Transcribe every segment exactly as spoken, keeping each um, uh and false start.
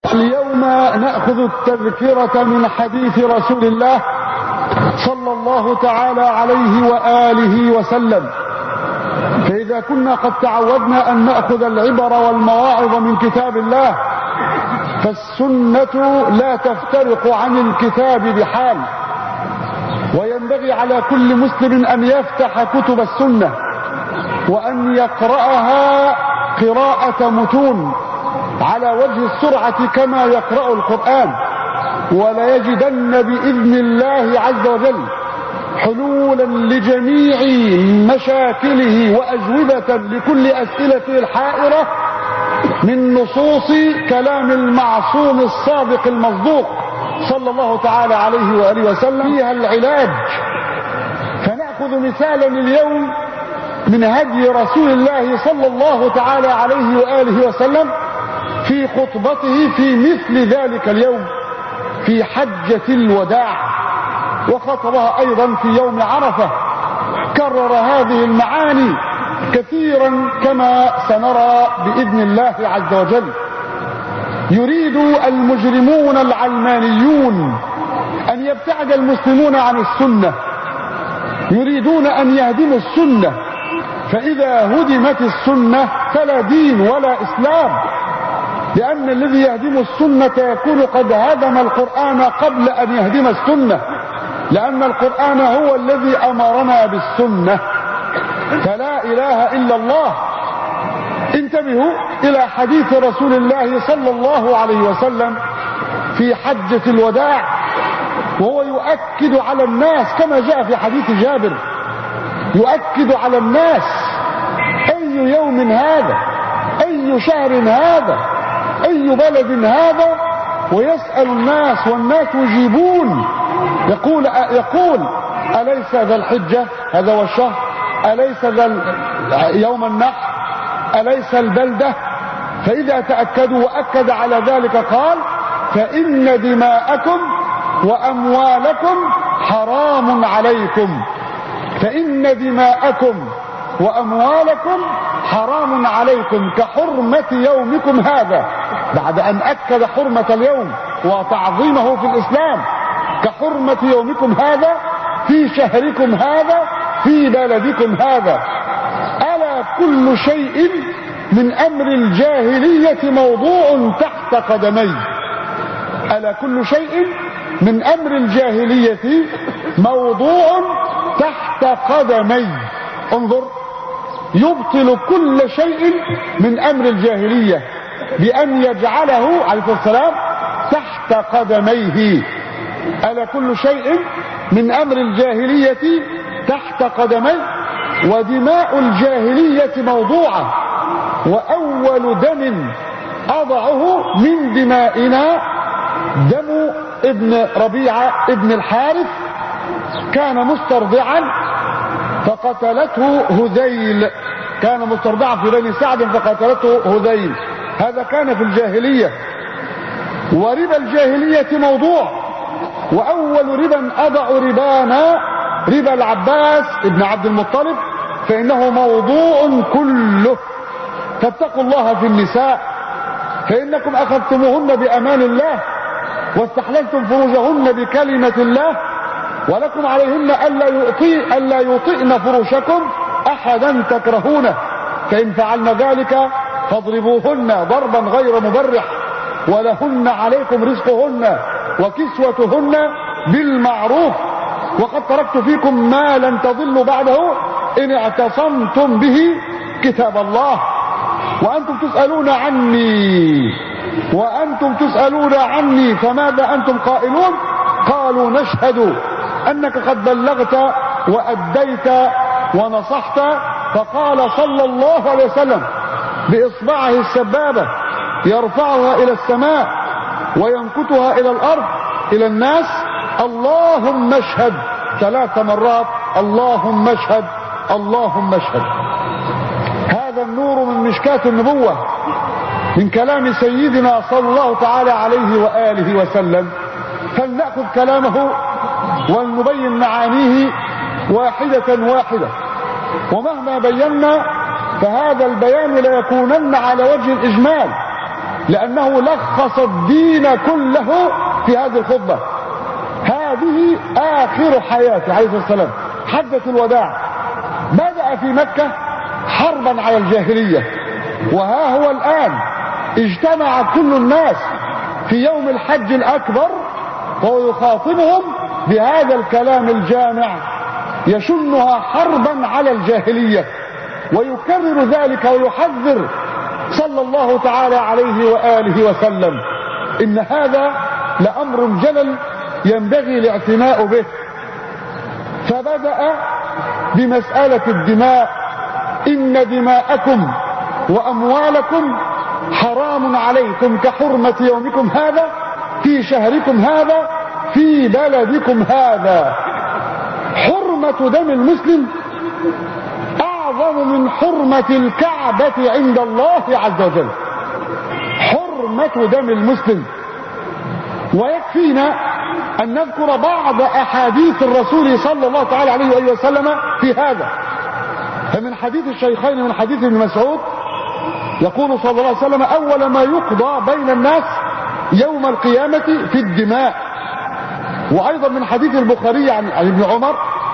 اليوم نأخذ التذكرة من حديث رسول الله صلى الله تعالى عليه وآله وسلم. فإذا كنا قد تعودنا أن نأخذ العبر والمواعظ من كتاب الله، فالسنة لا تفترق عن الكتاب بحال، وينبغي على كل مسلم أن يفتح كتب السنة وأن يقرأها قراءة متون على وجه السرعة كما يقرأ القرآن، ولا يجدن بإذن الله عز وجل حلولا لجميع مشاكله وأجوبة لكل أسئلته الحائرة من نصوص كلام المعصوم الصادق المصدوق صلى الله تعالى عليه وآله وسلم فيها العلاج. فنأخذ مثالا اليوم من هدي رسول الله صلى الله تعالى عليه وآله وسلم في خطبته في مثل ذلك اليوم في حجة الوداع، وخطبها أيضا في يوم عرفة. كرر هذه المعاني كثيرا كما سنرى بإذن الله عز وجل. يريد المجرمون العلمانيون أن يبتعد المسلمون عن السنة، يريدون أن يهدموا السنة، فإذا هدمت السنة فلا دين ولا إسلام، لأن الذي يهدم السنة يكون قد هدم القرآن قبل أن يهدم السنة، لأن القرآن هو الذي أمرنا بالسنة، فلا إله إلا الله. انتبهوا إلى حديث رسول الله صلى الله عليه وسلم في حجة الوداع، وهو يؤكد على الناس كما جاء في حديث جابر، يؤكد على الناس أي يوم هذا، أي شهر هذا، أي بلد هذا، ويسأل الناس والناس يجيبون. يقول يقول أليس ذا الحجة، هذا هو الشهر، أليس ذا يوم النحر، أليس البلدة؟ فإذا تأكدوا وأكد على ذلك قال فإن دماءكم وأموالكم حرام عليكم، فإن دماءكم وأموالكم حرام عليكم كحرمة يومكم هذا، بعد أن أكد حرمة اليوم وتعظيمه في الإسلام، كحرمة يومكم هذا في شهركم هذا في بلدكم هذا. ألا كل شيء من أمر الجاهلية موضوع تحت قدمي، ألا كل شيء من أمر الجاهلية موضوع تحت قدمي. انظر، يبطل كل شيء من أمر الجاهلية بأن يجعله عليه السلام تحت قدميه. ألا كل شيء من أمر الجاهلية تحت قدميه، ودماء الجاهلية موضوعة، وأول دم أضعه من دمائنا دم ابن ربيعة ابن الحارث، كان مسترضعا فقتلته هذيل، كان مسترضعا في بني سعد فقتلته هذيل، هذا كان في الجاهلية. وربا الجاهلية موضوع، وأول ربا أضع ربانا ربا العباس ابن عبد المطلب، فإنه موضوع كله. فاتقوا الله في النساء، فإنكم أخذتموهن بأمان الله واستحللتم فروجهن بكلمة الله، ولكم عليهن ألا يطيء ألا يطئن فروشكم أحدا تكرهونه، فإن فعلن ذلك فاضربوهن ضربا غير مبرح، ولهن عليكم رزقهن وكسوتهن بالمعروف، وقد تركت فيكم ما لن تضلوا بعده إن اعتصمتم به كتاب الله. وأنتم تسألون عني وأنتم تسألون عني فماذا أنتم قائلون؟ قالوا نشهد أنك قد بلغت وأديت ونصحت. فقال صلى الله عليه وسلم بإصبعه السبابة يرفعها إلى السماء وينكتها إلى الأرض إلى الناس: اللهم اشهد ثلاث مرات، اللهم اشهد، اللهم اشهد. هذا النور من مشكاة النبوة، من كلام سيدنا صلى الله تعالى عليه وآله وسلم. فلنأخذ كلامه ولنبين معانيه واحدة واحدة، ومهما بينا فهذا البيان لا يكونن على وجه الإجمال، لأنه لخص الدين كله في هذه الخطبة. هذه آخر حياته عليه الصلاة والسلام، حجة الوداع. بدأ في مكة حربا على الجاهلية، وها هو الآن اجتمع كل الناس في يوم الحج الأكبر وهو يخاطبهم بهذا الكلام الجامع يشنها حربا على الجاهلية، ويكرر ذلك ويحذر صلى الله تعالى عليه وآله وسلم. إن هذا لأمر جلل ينبغي الاعتناء به. فبدأ بمسألة الدماء: إن دماءكم وأموالكم حرام عليكم كحرمة يومكم هذا في شهركم هذا في بلدكم هذا. حرمة دم المسلم أعظم من حرمة الكعبة عند الله عز وجل. حرمة دم المسلم. ويكفينا أن نذكر بعض أحاديث الرسول صلى الله تعالى عليه وآله وسلم في هذا. فمن حديث الشيخين من حديث ابن مسعود يقول صلى الله عليه وسلم: أول ما يقضى بين الناس يوم القيامة في الدماء. وأيضا من حديث البخاري عن ابن عمر: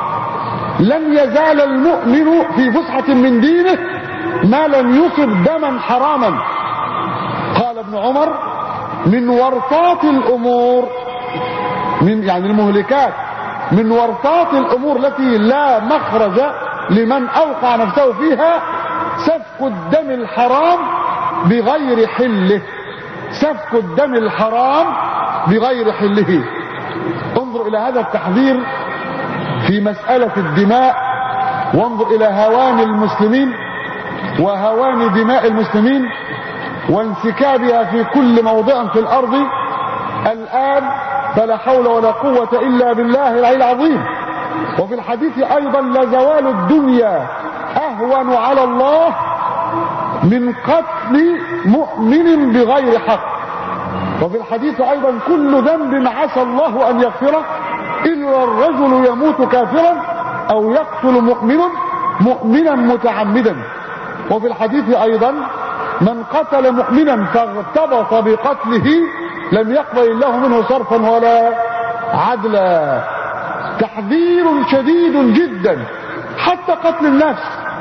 لن يزال المؤمن في فسحة من دينه ما لم يصب دما حراما. قال ابن عمر: من ورطات الأمور، من يعني المهلكات، من ورطات الأمور التي لا مخرج لمن أوقع نفسه فيها سفك الدم الحرام بغير حله. سفك الدم الحرام بغير حله. انظر إلى هذا التحذير في مسألة الدماء، وانظر إلى هوان المسلمين وهوان دماء المسلمين وانسكابها في كل موضع في الأرض الآن. فلا حول ولا قوة إلا بالله العلي العظيم. وفي الحديث أيضا: لزوال الدنيا أهون على الله من قتل مؤمن بغير حق. وفي الحديث أيضا: كل ذنب عسى الله أن يغفره إلا الرجل يموت كافرا أو يقتل مؤمن مؤمنا متعمدا. وفي الحديث أيضا: من قتل مؤمنا فاغتبط بقتله لم يقبل الله منه صرفا ولا عدلا. تحذير شديد جدا حتى قتل النفس.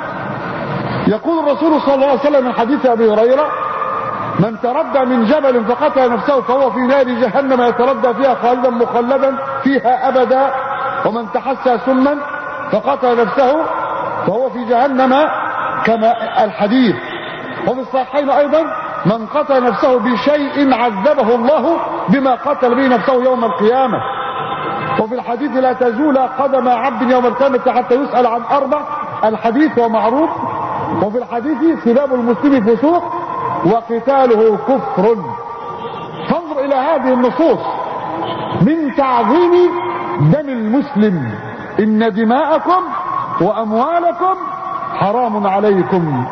يقول الرسول صلى الله عليه وسلم من حديث أبي هريرة: من تردى من جبل فقتل نفسه فهو في نار جهنم يتردى فيها خالدا مخلدا فيها أبدا، ومن تحسى سما فقتل نفسه فهو في جهنم كما الحديث. وفي الصحيحين أيضا: من قتل نفسه بشيء عذبه الله بما قتل به نفسه يوم القيامة. وفي الحديث: لا تزول قدم عبد يوم القيامة حتى يسأل عن أربع. الحديث ومعروف. وفي الحديث: سباب المسلم فسوق وقتاله كفر. فانظر إلى هذه النصوص من تعظيم دم المسلم: إن دماءكم وأموالكم حرام عليكم.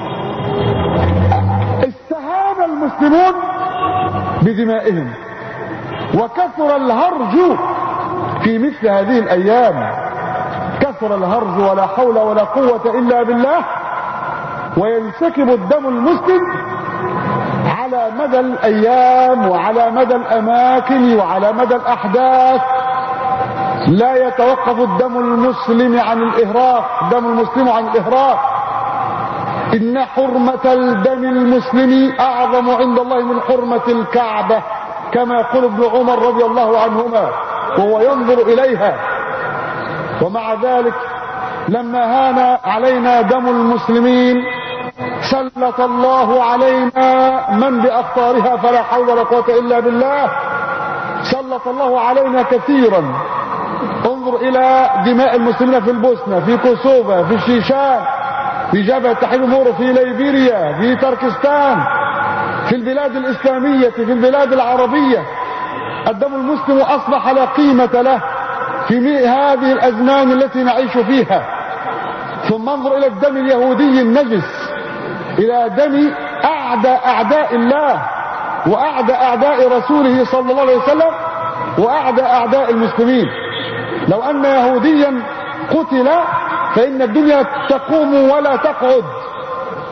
استهان المسلمون بدمائهم، وكثر الهرج في مثل هذه الأيام. كثر الهرج ولا حول ولا قوة إلا بالله، وينسكب الدم المسلم على مدى الأيام وعلى مدى الأماكن وعلى مدى الأحداث. لا يتوقف الدم المسلم عن الإهراق، دم المسلم عن الإهراق. إن حرمة الدم المسلم أعظم عند الله من حرمة الكعبة، كما يقول ابن عمر رضي الله عنهما وهو ينظر إليها. ومع ذلك لما هان علينا دم المسلمين سلط الله علينا من بأخطارها فلا حول ولا قوة إلا بالله. سلط الله علينا كثيرا. انظر إلى دماء المسلمين في البوسنة، في كوسوفا، في الشيشان، في جبهة تحرير مورو، في ليبيريا، في تركستان، في البلاد الإسلامية، في البلاد العربية. الدم المسلم أصبح لا قيمة له في هذه الأزمان التي نعيش فيها. ثم انظر إلى الدم اليهودي النجس، إلى دم أعداء أعداء الله وأعداء أعداء رسوله صلى الله عليه وسلم وأعداء أعداء المسلمين. لو أن يهوديا قتل فإن الدنيا تقوم ولا تقعد.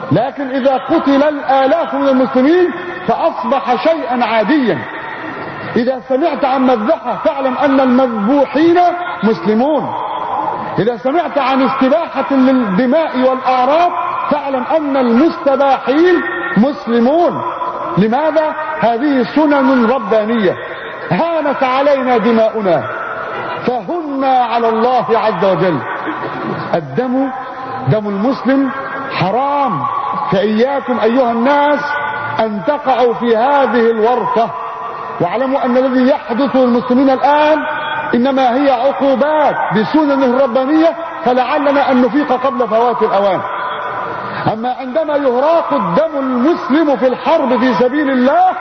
لكن إذا قتل الآلاف من المسلمين فأصبح شيئا عاديا. إذا سمعت عن مذبحة فاعلم أن المذبوحين مسلمون. إذا سمعت عن استباحة للدماء والأعراض فاعلم أن المستباحين مسلمون. لماذا؟ هذه سنن ربانية. هانت علينا دماؤنا فهنا على الله عز وجل. الدم دم المسلم حرام، فإياكم أيها الناس أن تقعوا في هذه الورطة. واعلموا أن الذي يحدث للمسلمين الآن إنما هي عقوبات بسنن الربانية، فلعلنا أن نفيق قبل فوات الأوان. أما عندما يهراق الدم المسلم في الحرب في سبيل الله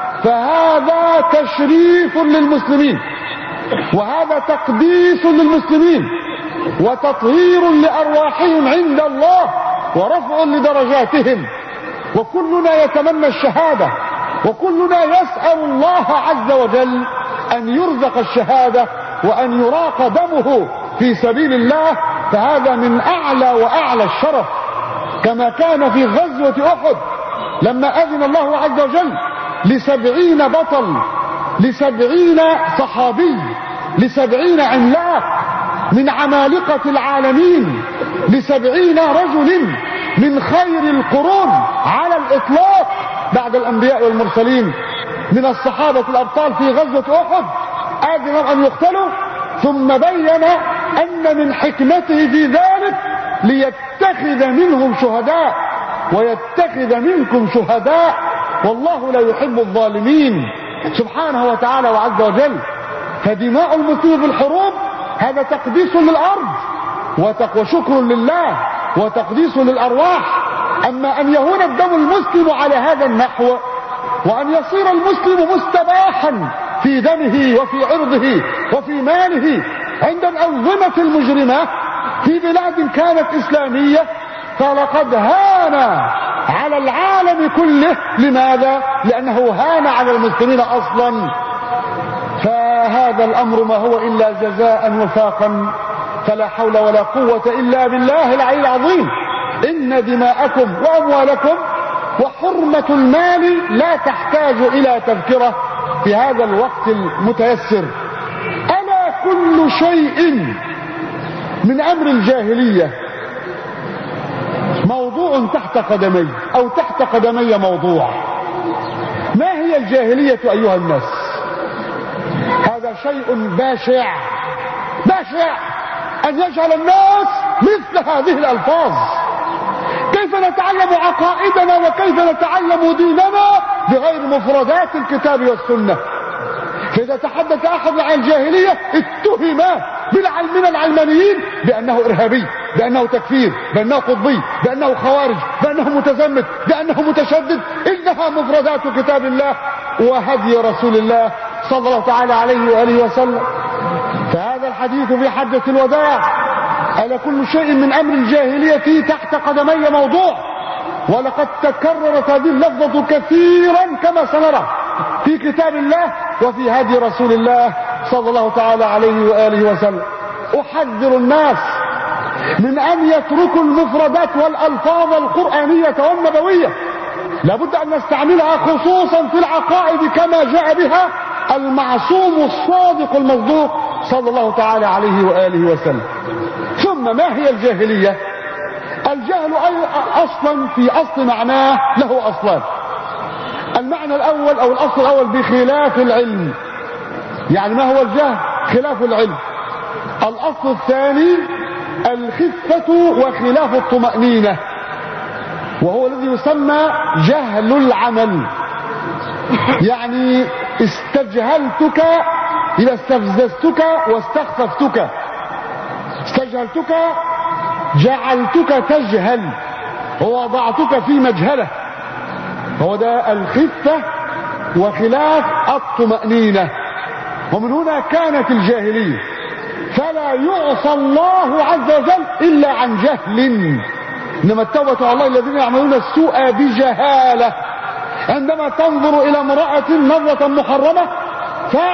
فهذا تشريف للمسلمين، وهذا تقديس للمسلمين، وتطهير لأرواحهم عند الله، ورفع لدرجاتهم. وكلنا يتمنى الشهادة، وكلنا يسأل الله عز وجل أن يرزق الشهادة وأن يراق دمه في سبيل الله، فهذا من أعلى وأعلى الشرف. كما كان في غزوة أحد لما أذن الله عز وجل لسبعين بطل، لسبعين صحابي، لسبعين عملاق من عمالقة العالمين، لسبعين رجل من خير القرون على الإطلاق بعد الأنبياء والمرسلين من الصحابة الأبطال في غزوة أحد، أذن أن يقتلوا، ثم بين أن من حكمته في ذلك ليتخذ منهم شهداء ويتخذ منكم شهداء، والله لا يحب الظالمين سبحانه وتعالى وعز وجل. فدماء المسلمين في الحروب هذا تقديس للأرض وشكر لله وتقديس للأرواح. أما أن يهون الدم المسلم على هذا النحو، وأن يصير المسلم مستباحا في دمه وفي عرضه وفي ماله عند الأنظمة المجرمة في بلاد كانت إسلامية، فلقد هان على العالم كله. لماذا؟ لأنه هان على المسلمين أصلا. فهذا الأمر ما هو إلا جزاء وفاقا، فلا حول ولا قوة إلا بالله العلي العظيم. إن دماءكم وأموالكم وحرمة المال لا تحتاج إلى تذكرة في هذا الوقت المتيسر. ألا كل شيء من أمر الجاهلية موضوع تحت قدمي أو تحت قدمي موضوع. ما هي الجاهلية أيها الناس؟ هذا شيء باشع باشع أن يجعل الناس مثل هذه الألفاظ. كيف نتعلم عقائدنا وكيف نتعلم ديننا بغير مفردات الكتاب والسنة؟ فإذا تحدث أحد عن الجاهلية اتهم من العلمانيين بأنه إرهابي، بأنه تكفير، بأنه قطبي، بأنه خوارج، بأنه متزمت، بأنه متشدد. إنها مفردات كتاب الله وهدي رسول الله صلى الله تعالى عليه وآله وسلم. فهذا الحديث في حجة الوداع: ألا كل شيء من أمر الجاهلية تحت قدمي موضوع. ولقد تكررت هذه اللفظة كثيرا كما سنرى في كتاب الله وفي هدي رسول الله صلى الله تعالى عليه وآله وسلم. أحذر الناس من أن يتركوا المفردات والألفاظ القرآنية والنبوية، لابد أن نستعملها خصوصا في العقائد كما جاء بها المعصوم الصادق المصدوق صلى الله تعالى عليه وآله وسلم. ثم ما هي الجاهلية؟ الجهل أصلا في أصل معناه له أصلان. المعنى الأول أو الأصل الأول بخلاف العلم، يعني ما هو الجهل؟ خلاف العلم. الأصل الثاني الخفة وخلاف الطمأنينة، وهو الذي يسمى جهل العمل. يعني استجهلتك إذا استفززتك واستخففتك، استجهلتك جعلتك تجهل ووضعتك في مجهلة، هو ده الخفة وخلاف الطمأنينة. ومن هنا كانت الجاهلية. فلا يعصى الله عز وجل إلا عن جهل، إنما التوبة على الله الذين يعملون السوء بجهالة. عندما تنظر إلى امرأة نظرة محرمة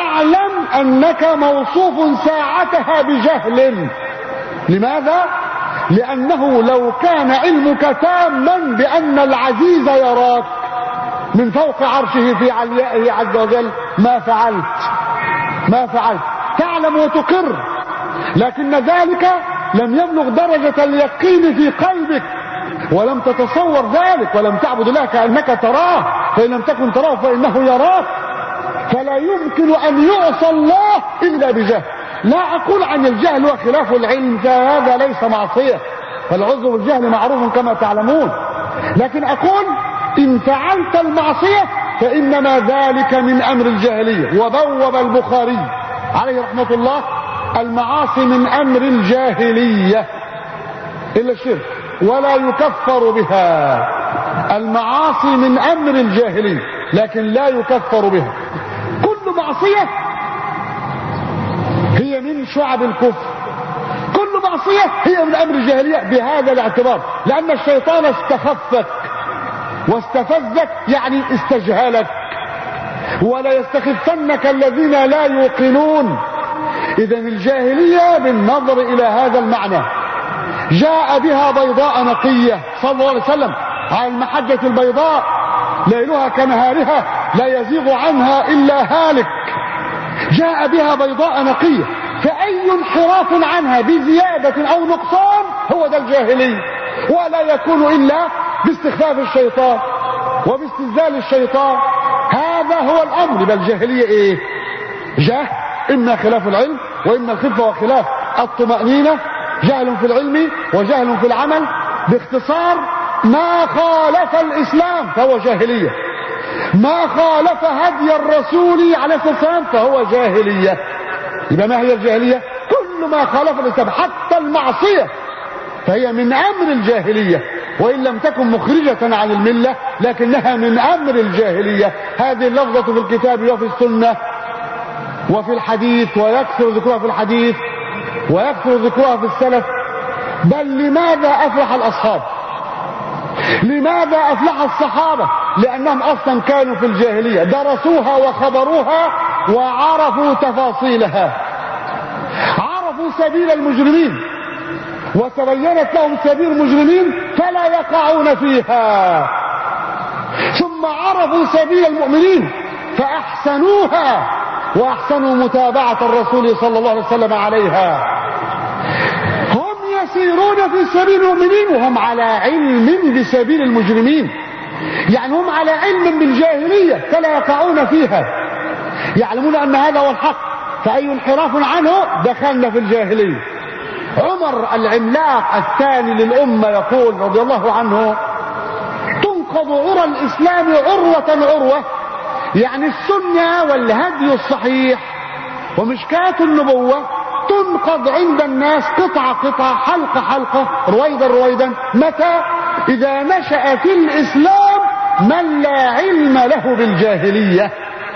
فاعلم أنك موصوف ساعتها بجهل. لماذا؟ لأنه لو كان علمك تاما بأن العزيز يراك من فوق عرشه في عليائه عز وجل ما فعلت ما فعلت تعلم وتقر، لكن ذلك لم يبلغ درجة اليقين في قلبك، ولم تتصور ذلك، ولم تعبد الله كأنك تراه، فإن لم تكن تراه فإنه يراك. فلا يمكن أن يعصى الله إلا بجهل. لا أقول عن الجهل وخلاف العلم، فهذا ليس معصية، فالعذر بالجهل معروف كما تعلمون، لكن أقول إن فعلت المعصية فإنما ذلك من أمر الجاهلية. وبوب البخاري عليه رحمة الله المعاصي من أمر الجاهلية إلا الشرك ولا يكفر بها. المعاصي من أمر الجاهلية لكن لا يكفر بها. كل معصية هي من شعب الكفر، كل معصية هي من أمر الجاهلية بهذا الاعتبار، لأن الشيطان استخفك واستفزك يعني استجهلك، ولا يستخفنك الذين لا يوقنون. إذا الجاهلية بالنظر إلى هذا المعنى جاء بها بيضاء نقية صلى الله عليه وسلم على المحجة البيضاء ليلها كنهارها لا يزيغ عنها إلا هالك. جاء بها بيضاء نقية، فأي انحراف عنها بزيادة أو نقصان هو ده الجاهلي، ولا يكون إلا باستخفاف الشيطان وباستزال الشيطان. هذا هو الأمر. بل الجاهلية إيه؟ جهل، إما خلاف العلم وإما الخفة وخلاف الطمأنينة، جهل في العلم وجهل في العمل. باختصار ما خالف الإسلام فهو جاهلية، ما خالف هدي الرسول عليه الصلاة والسلام فهو جاهلية. يبقى ما هي الجاهلية؟ كل ما خالف الإسلام حتى المعصية فهي من أمر الجاهلية، وإن لم تكن مخرجة عن الملة لكنها من أمر الجاهلية. هذه اللفظة في الكتاب وفي السنة وفي الحديث، ويكثر ذكرها في الحديث ويكثر ذكرها في السلف. بل لماذا أفلح الأصحاب؟ لماذا أفلح الصحابة؟ لأنهم أصلا كانوا في الجاهلية، درسوها وخبروها وعرفوا تفاصيلها، عرفوا سبيل المجرمين وتبينت لهم سبيل المجرمين فلا يقعون فيها، ثم عرفوا سبيل المؤمنين فأحسنوها وأحسنوا متابعة الرسول صلى الله عليه وسلم عليها. هم يسيرون في سبيل المؤمنين وهم على علم بسبيل المجرمين، يعني هم على علم بالجاهلية فلا يقعون فيها، يعلمون أن هذا هو الحق، فأي انحراف عنه دخلنا في الجاهلية. عمر العملاق الثاني للأمة يقول رضي الله عنه: تنقض عرى الإسلام عروة عروة، يعني السنة والهدي الصحيح ومشكاة النبوة تنقض عند الناس قطعة قطعة، حلقة حلقة، رويدا رويدا. متى؟ إذا نشأ في الإسلام من لا علم له بالجاهلية،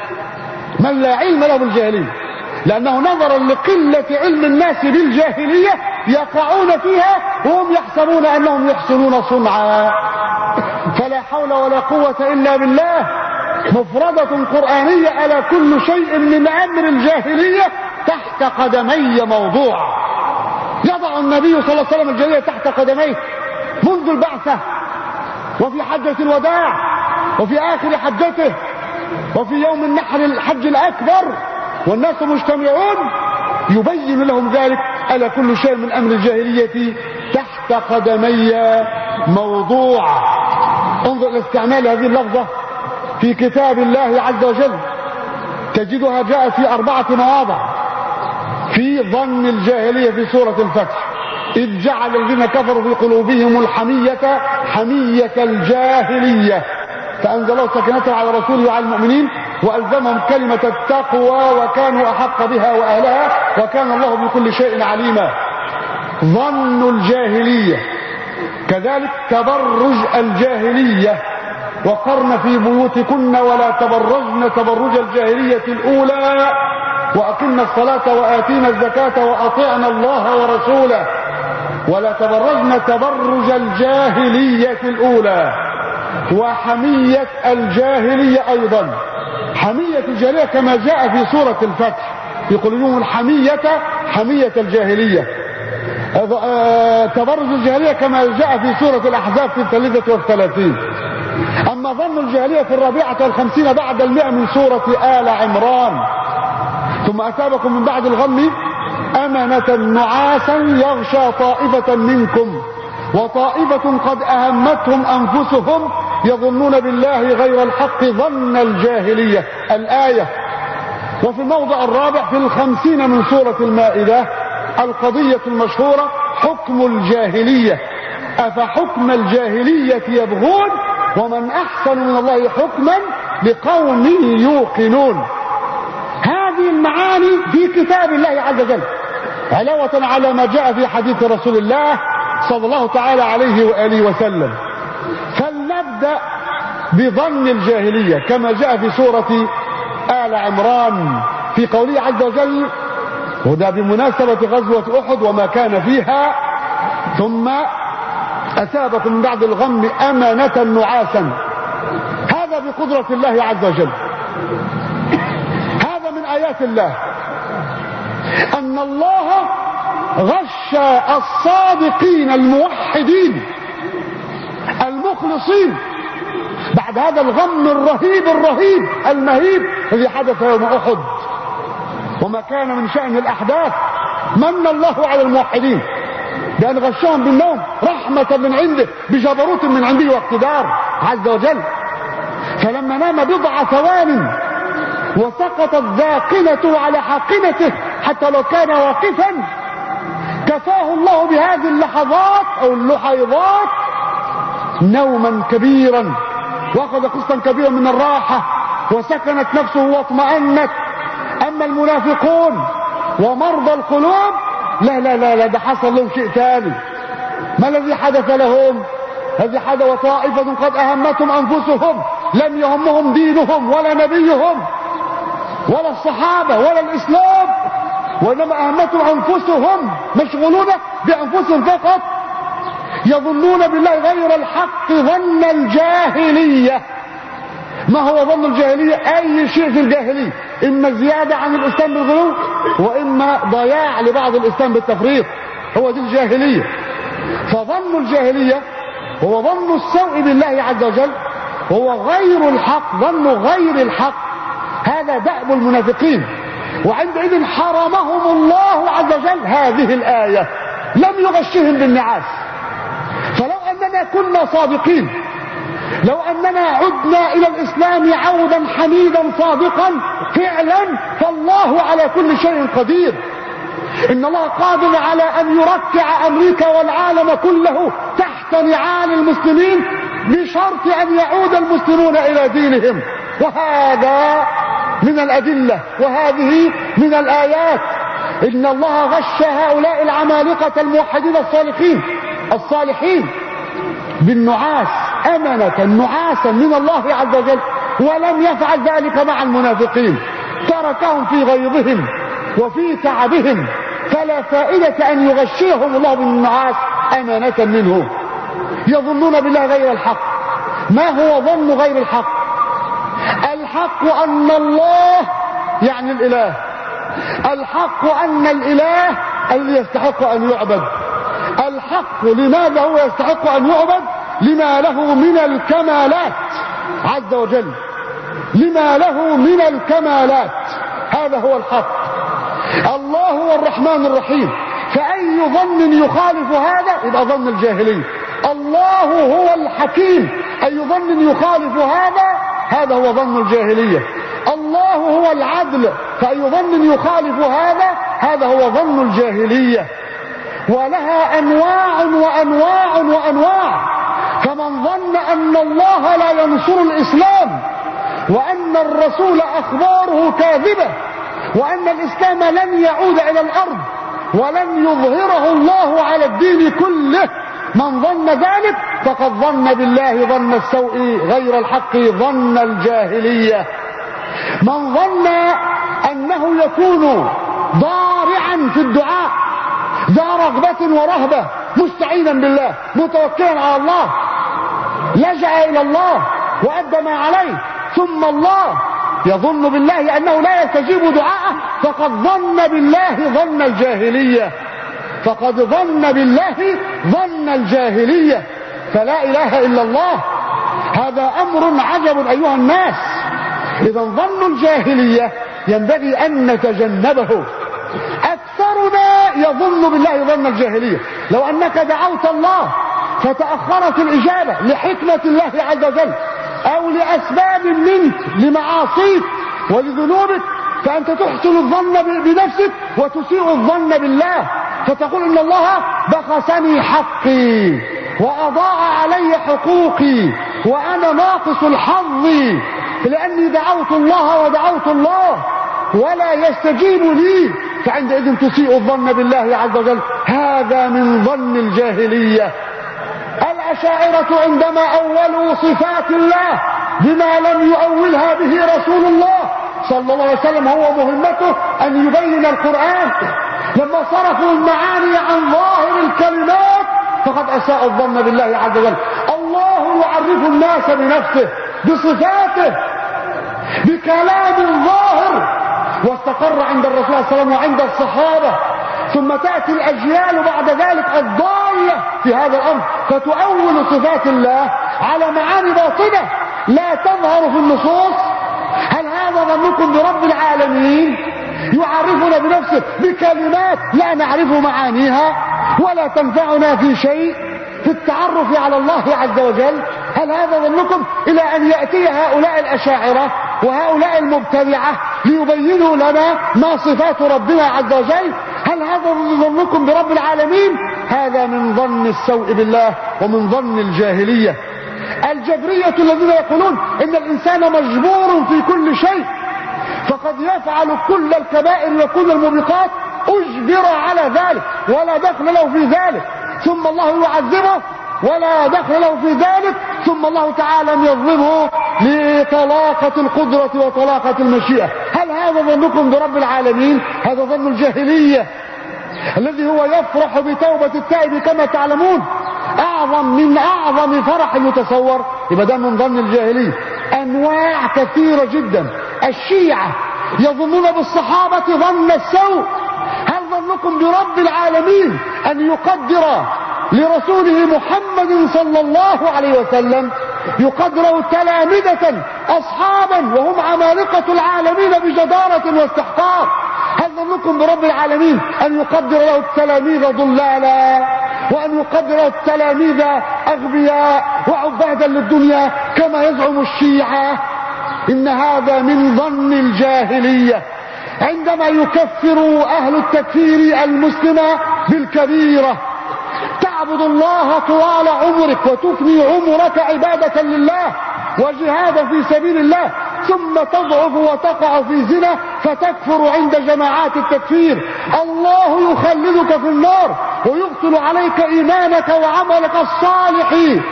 من لا علم له بالجاهلية، لأنه نظرا لقلة علم الناس بالجاهلية يقعون فيها وهم يحسبون أنهم يحسنون صنعا. فلا حول ولا قوة إلا بالله. مفردة قرآنية: ألا كل شيء من أمر الجاهلية تحت قدمي موضوع. يضع النبي صلى الله عليه وسلم الجاهلية تحت قدميه منذ البعثة، وفي حجة الوداع، وفي آخر حجته، وفي يوم النحر الحج الأكبر والناس مجتمعون يبين لهم ذلك. ألا كل شيء من أمر الجاهلية تحت قدمي موضوع. انظر إلى استعمال هذه اللفظة في كتاب الله عز وجل، تجدها جاءت في أربعة مواضع. في ظن الجاهلية في سورة الفتح: إذ جعل الذين كفروا في قلوبهم الحمية حمية الجاهلية فأنزل الله سكينته على رسوله وعلى المؤمنين وألزمهم كلمة التقوى وكانوا أحق بها وأهلها وكان الله بكل شيء عليما. ظن الجاهلية. كذلك تبرج الجاهلية: وقرن في بيوتكن ولا تبرجن تبرج الجاهلية الأولى وأقمنا الصلاة وآتينا الزكاة وأطعنا الله ورسوله. ولا تبرجن تبرج الجاهلية الأولى. وحمية الجاهلية أيضا، حمية الجاهلية كما جاء في سورة الفتح: يقولون الحمية حمية الجاهلية. تبرج الجاهلية كما جاء في سورة الأحزاب في الثالثة والثلاثين. أما ظن الجاهلية في الرابعة والخمسين بعد المئة من سورة آل عمران. ثم أصابكم من بعد الغم أمنة نعاسا يغشى طائفة منكم وطائفة قد أهمتهم أنفسهم يظنون بالله غير الحق ظن الجاهلية الآية. وفي الموضع الرابع في الخمسين من سورة المائدة القضية المشهورة حكم الجاهلية أفحكم الجاهلية يبغون ومن أحسن من الله حكما لقوم يوقنون. هذه المعاني في كتاب الله عز وجل علاوة على ما جاء في حديث رسول الله صلى الله تعالى عليه وآله وسلم. فلنبدأ بظن الجاهلية كما جاء في سورة آل عمران في قوله عز وجل وده بمناسبة غزوة أحد وما كان فيها ثم أصابكم من بعد الغم أمنة نعاسا. هذا بقدرة الله عز وجل. هذا من آيات الله أن الله غش الصادقين الموحدين المخلصين بعد هذا الغم الرهيب الرهيب المهيب الذي حدث يوم أحد وما كان من شأن الأحداث. من الله على الموحدين بأن غشهم بالنوم رحمة من عنده بجبروت من عنده واقتدار عز وجل. فلما نام بضع ثوان وسقطت ذاقنته على حاقنته حتى لو كان واقفا كفاه الله بهذه اللحظات أو اللحيظات نوما كبيرا واخذ قسطا كبيرا من الراحة وسكنت نفسه واطمأنت. أما المنافقون ومرضى القلوب لا لا لا لا ده حصل لهم شيء ثاني. ما الذي حدث لهم؟ الذي حدث وطائفة قد أهمتهم أنفسهم لم يهمهم دينهم ولا نبيهم ولا الصحابة ولا الإسلام وإنما أهمتهم أنفسهم مشغولون بأنفسهم فقط يظنون بالله غير الحق ظن الجاهلية. ما هو ظن الجاهلية؟ أي شيء في الجاهلية إما زيادة عن الإسلام بالغلو وإما ضياع لبعض الإسلام بالتفريط هو دي الجاهلية. فظن الجاهلية هو ظن السوء بالله عز وجل هو غير الحق ظن غير الحق. هذا دأب المنافقين وعندئذ حرمهم الله عز وجل هذه الآية لم يغشهم بالنعاس. فلو أننا كنا صادقين لو أننا عدنا إلى الإسلام عودا حميدا صادقا فعلا فالله على كل شيء قدير. إن الله قادر على أن يركع أمريكا والعالم كله تحت نعال المسلمين بشرط أن يعود المسلمون إلى دينهم. وهذا من الأدلة وهذه من الآيات. إن الله غش هؤلاء العمالقة الموحدين الصالحين الصالحين بالنعاس أمنة نعاسا من الله عز وجل ولم يفعل ذلك مع المنافقين تركهم في غيظهم وفي تعبهم فلا فائدة أن يغشيهم الله بالنعاس أمانة منه. يظنون بالله غير الحق. ما هو ظن غير الحق؟ الحق أن الله يعني الإله الحق أن الإله الذي يستحق أن يعبد. الحق لماذا هو يستحق أن يعبد؟ لما له من الكمالات عز وجل لما له من الكمالات. هذا هو الحق. الله هو الرحمن الرحيم فأي ظن يخالف هذا يبقى ظن الجاهلية. الله هو الحكيم أي ظن يخالف هذا هذا هو ظن الجاهلية. الله هو العدل فأي ظن يخالف هذا هذا هو ظن الجاهلية. ولها أنواع وأنواع وأنواع. فمن ظن أن الله لا ينصر الإسلام وأن الرسول أخباره كاذبة وأن الإسلام لن يعود إلى الأرض ولن يظهره الله على الدين كله من ظن ذلك فقد ظن بالله ظن السوء غير الحق ظن الجاهلية. من ظن أنه يكون ضارعا في الدعاء ذا رغبة ورهبة مستعينا بالله متوكلا على الله لجأ إلى الله وأدى ما عليه ثم الله يظن بالله أنه لا يستجيب دعاءه فقد ظن بالله ظن الجاهلية. فقد ظن بالله ظن الجاهلية، فلا إله إلا الله. هذا أمر عجب أيها الناس. إذا ظن الجاهلية ينبغي أن نتجنبه. أكثرنا يظن بالله ظن الجاهلية. لو أنك دعوت الله فتأخرت الإجابة لحكمة الله عز وجل أو لأسباب منك لمعاصيك ولذنوبك، فأنت تحسن الظن بنفسك وتسيء الظن بالله، فتقول إن الله بخسني حقي وأضاع علي حقوقي وأنا ناقص الحظ لأني دعوت الله ودعوت الله ولا يستجيب لي، فعندئذ تسيء الظن بالله عز وجل. هذا من ظن الجاهلية. الأشاعرة عندما أولوا صفات الله بما لم يؤولها به رسول الله صلى الله عليه وسلم، هو مهمته أن يبين القرآن، لما صرفوا المعاني عن ظاهر الكلمات فقد أساء الظن بالله عز وجل. الله يعرف الناس بنفسه بصفاته بكلام ظاهر واستقر عند الرسول صلى الله عليه وسلم وعند الصحابة، ثم تأتي الأجيال بعد ذلك الضالة في هذا الأمر فتؤول صفات الله على معاني باطنة لا تظهر في النصوص. هل هذا ظنكم برب العالمين يعرفنا بنفسه بكلمات لا نعرف معانيها ولا تنفعنا في شيء في التعرف على الله عز وجل؟ هل هذا ظنكم؟ إلى أن يأتي هؤلاء الأشاعرة وهؤلاء المبتدعة ليبينوا لنا ما صفات ربنا عز وجل. هل هذا ظنكم برب العالمين؟ هذا من ظن السوء بالله ومن ظن الجاهلية. الجبرية الذين يقولون إن الإنسان مجبور في كل شيء، فقد يفعل كل الكبائر وكل الموبقات أجبر على ذلك ولا دخل له في ذلك، ثم الله يعذبه ولا دخل له في ذلك، ثم الله تعالى يظلمه لطلاقة القدرة وطلاقة المشيئة. هل هذا ظنكم برب العالمين؟ هذا ظن الجاهلية الذي هو يفرح بتوبة التائب كما تعلمون أعظم من أعظم فرح يتصور. يبقى ده من ظن الجاهلية. أنواع كثيرة جدا. الشيعة يظنون بالصحابة ظن السوء. هل ظنكم برب العالمين أن يقدر لرسوله محمد صلى الله عليه وسلم يقدر تلامذة أصحابا وهم عمالقة العالمين بجدارة واستحقاق؟ هل ظنكم برب العالمين أن يقدر له التلاميذ ضلالا وأن يقدر له التلاميذ أغبياء وعبادا للدنيا كما يزعم الشيعة؟ إن هذا من ظن الجاهلية. عندما يكفر أهل التكفير المسلم بالكبيرة، تعبد الله طوال عمرك وتفني عمرك عبادة لله وجهادا في سبيل الله، ثم تضعف وتقع في زنا فتكفر عند جماعات التكفير، الله يخلدك في النار ويبطل عليك إيمانك وعملك الصالح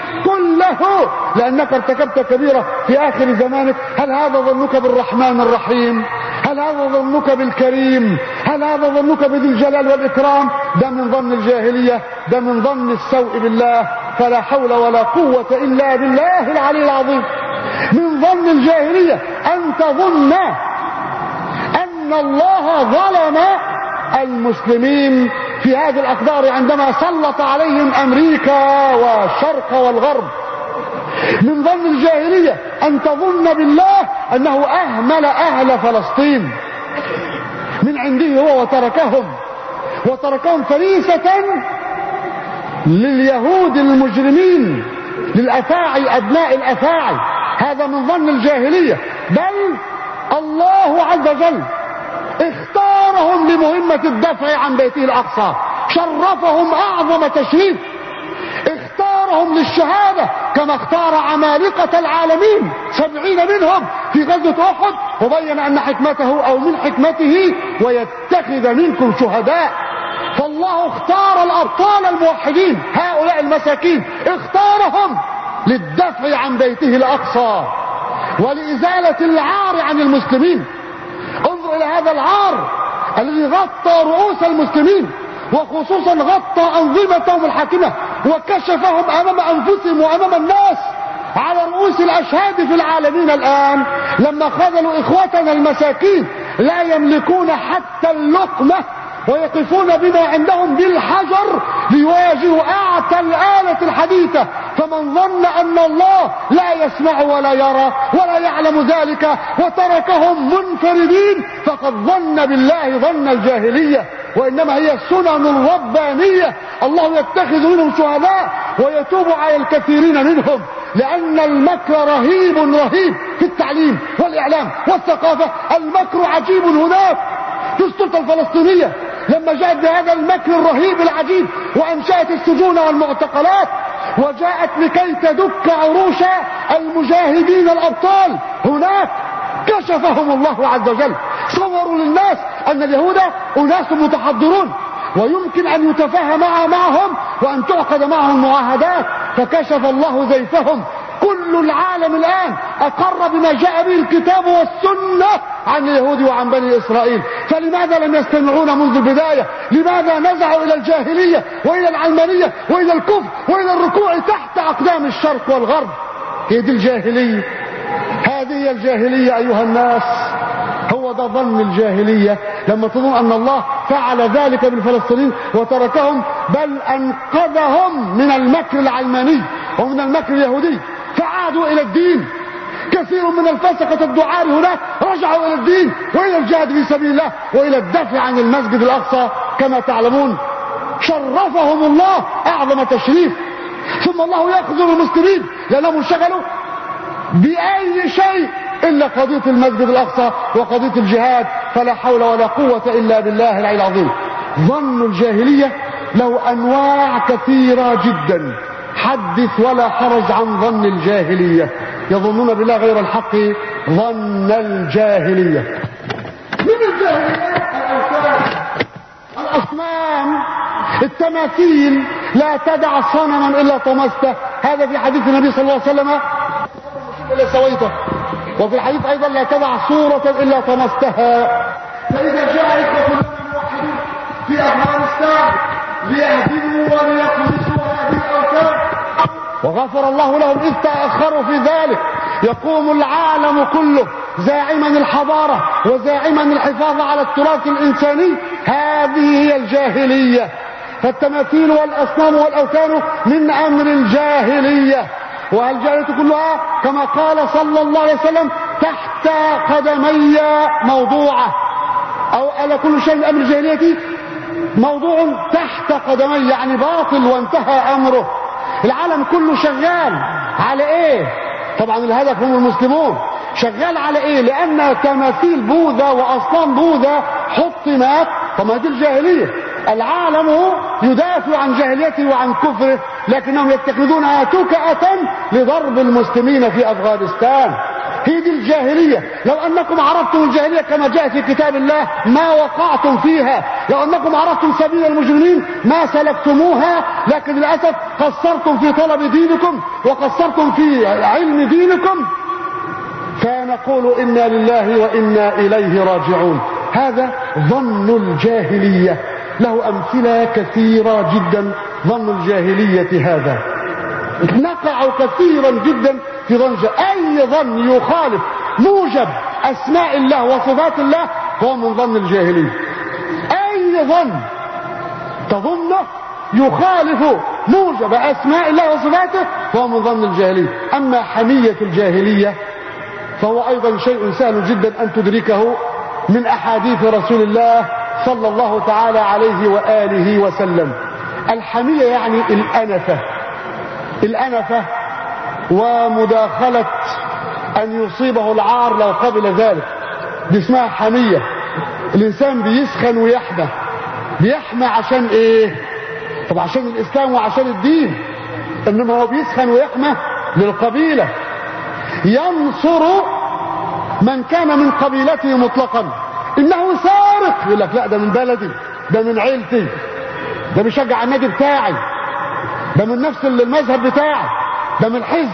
كله لأنك ارتكبت كبيرة في آخر زمانك. هل هذا ظنك بالرحمن الرحيم؟ هل هذا ظنك بالكريم؟ هل هذا ظنك بذي الجلال والإكرام؟ ده من ظن الجاهلية، ده من ظن السوء بالله. فلا حول ولا قوة إلا بالله العلي العظيم. من ظن الجاهلية أن تظن أن الله ظلم المسلمين في هذه الأقدار عندما سلط عليهم أمريكا والشرق والغرب. من ظن الجاهلية أن تظن بالله أنه أهمل أهل فلسطين من عنده هو وتركهم وتركهم فريسة لليهود المجرمين للأفاعي أبناء الأفاعي. هذا من ظن الجاهلية. بل الله عز وجل اختارهم لمهمة الدفع عن بيته الأقصى، شرفهم أعظم تشريف، اختارهم للشهادة كما اختار عمالقة العالمين سبعين منهم في غزوة أحد، وبين أن حكمته أو من حكمته ويتخذ منكم شهداء. فالله اختار الأبطال الموحدين هؤلاء المساكين، اختارهم للدفع عن بيته الأقصى ولإزالة العار عن المسلمين. انظر إلى هذا العار الذي غطى رؤوس المسلمين وخصوصا غطى أنظمتهم الحاكمة وكشفهم أمام أنفسهم وأمام الناس على رؤوس الأشهاد في العالمين الآن، لما خذلوا إخوتنا المساكين لا يملكون حتى اللقمة ويقفون بما عندهم بالحجر ليواجهوا أعتى الآلة الحديثة. فمن ظن أن الله لا يسمع ولا يرى ولا يعلم ذلك وتركهم منفردين فقد ظن بالله ظن الجاهلية، وإنما هي سنن ربانية. الله يتخذ منهم شهداء ويتوب على الكثيرين منهم، لأن المكر رهيب رهيب في التعليم والإعلام والثقافة. المكر عجيب هناك في السلطة الفلسطينية لما جاءت بهذا المكر الرهيب العجيب وأنشأت السجون والمعتقلات، وجاءت لكي تدك عروش المجاهدين الأبطال. هناك كشفهم الله عز وجل، صوروا للناس أن اليهود أناس متحضرون ويمكن أن يتفاهم معهم وأن تعقد معهم معاهدات، فكشف الله زيفهم. كل العالم الآن أقر بما جاء به الكتاب والسنة عن اليهود وعن بني إسرائيل، فلماذا لم يستمعون منذ البداية؟ لماذا نزعوا إلى الجاهلية وإلى العلمانية وإلى الكفر وإلى الركوع تحت أقدام الشرق والغرب؟ هي دي الجاهلية، هذه هي الجاهلية أيها الناس. هو ده ظن الجاهلية لما تظن أن الله فعل ذلك بالفلسطينيين وتركهم، بل أنقذهم من المكر العلماني ومن المكر اليهودي فعادوا إلى الدين. كثير من الفسقة الدعاة هناك رجعوا إلى الدين وإلى الجهاد في سبيل الله وإلى الدفع عن المسجد الأقصى كما تعلمون. شرفهم الله أعظم تشريف. ثم الله يخذل المسلمين لأنهم انشغلوا بأي شيء إلا قضية المسجد الأقصى وقضية الجهاد، فلا حول ولا قوة إلا بالله العلي العظيم. ظن الجاهلية له أنواع كثيرة جدا، حدث ولا حرج عن ظن الجاهلية. يظنون بالله غير الحق ظن الجاهلية. من الجاهلية الأوثان، الأصنام، التماثيل. لا تدع صنما إلا طمسته، هذا في حديث النبي صلى الله عليه وسلم إلا سويته. وفي الحديث أيضا لا تدع صورة إلا طمستها. فإذا جاء إخوة الموحدين في أفغانستان ليهدموا وليقلصوا هذه الأوثان، وغفر الله لهم إذ تأخروا في ذلك، يقوم العالم كله زاعما الحضارة وزاعما الحفاظ على التراث الإنساني. هذه هي الجاهلية. فالتماثيل والأصنام والأوثان من أمر الجاهلية، والجاهلية كلها كما قال صلى الله عليه وسلم تحت قدمي موضوعة، أو ألا كل شيء من أمر الجاهلية موضوع تحت قدمي، يعني باطل وانتهى أمره. العالم كله شغال على إيه؟ طبعا الهدف هم المسلمون. شغال على إيه؟ لأن تماثيل بوذا وأصنام بوذا حطمت. طب هذه الجاهلية. العالم يدافع عن جاهليته وعن كفره، لكنهم يتخذونها تكأة لضرب المسلمين في أفغانستان. هي دي الجاهلية. لو أنكم عرفتم الجاهلية كما جاء في كتاب الله ما وقعتم فيها. لو أنكم عرفتم سبيل المجرمين ما سلكتموها، لكن للأسف قصرتم في طلب دينكم وقصرتم في علم دينكم. فنقول إنا لله وإنا إليه راجعون. هذا ظن الجاهلية، له أمثلة كثيرة جدا. ظن الجاهلية هذا نقع كثيرا جدا في ظن. أي ظن يخالف موجب أسماء الله وصفات الله هو من ظن الجاهلية. أي ظن تظنه يخالف موجب أسماء الله وصفاته فهو من ظن الجاهلية. أما حمية الجاهلية فهو أيضا شيء سهل جدا أن تدركه من أحاديث رسول الله صلى الله تعالى عليه وآله وسلم. الحمية يعني الأنفة، الأنفة ومداخلة أن يصيبه العار لو قبل ذلك، دي اسمها حمية. الإنسان بيسخن ويحمى. بيحمى عشان إيه؟ طب عشان الإسلام وعشان الدين، إنما هو بيسخن ويحمى للقبيلة. ينصر من كان من قبيلته مطلقا. إنه سارق، يقول لك لا ده من بلدي، ده من عيلتي، ده بيشجع النادي بتاعي، ده من نفس المذهب بتاعي، ده من الحزب.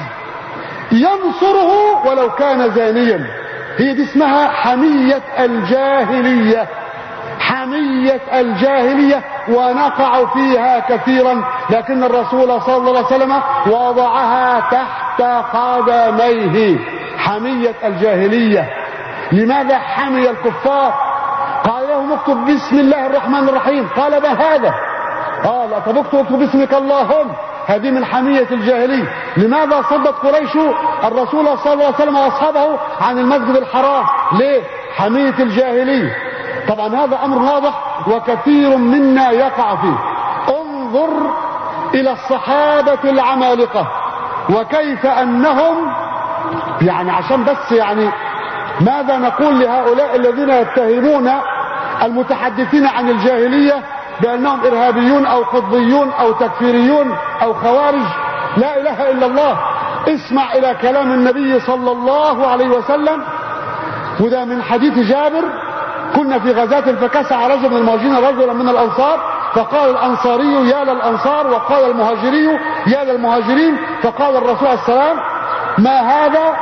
ينصره ولو كان زانيا. هي دي اسمها حمية الجاهلية. حمية الجاهلية ونقع فيها كثيرا، لكن الرسول صلى الله عليه وسلم وضعها تحت قدميه. حمية الجاهلية. لماذا حمي الكفار؟ قال لهم لهم اكتب بسم الله الرحمن الرحيم، قال ما هذا؟ قال لا، طب اكتب اكتب باسمك اللهم. هذه من حمية الجاهلية. لماذا صدت قريش الرسول صلى الله عليه وسلم واصحابه عن المسجد الحرام؟ ليه؟ حمية الجاهلية. طبعا هذا امر واضح وكثير منا يقع فيه. انظر الى الصحابة العمالقة وكيف انهم، يعني عشان بس يعني ماذا نقول لهؤلاء الذين يتهمون المتحدثين عن الجاهلية بأنهم إرهابيون أو قطبيون أو تكفيريون أو خوارج؟ لا إله إلا الله. اسمع إلى كلام النبي صلى الله عليه وسلم، وده من حديث جابر: كنا في غزاة فكسع رجل من المهاجرين رجلا من الأنصار، فقال الأنصاري يا للأنصار، وقال المهاجري يا للمهاجرين، فقال الرسول عليه السلام: ما هذا؟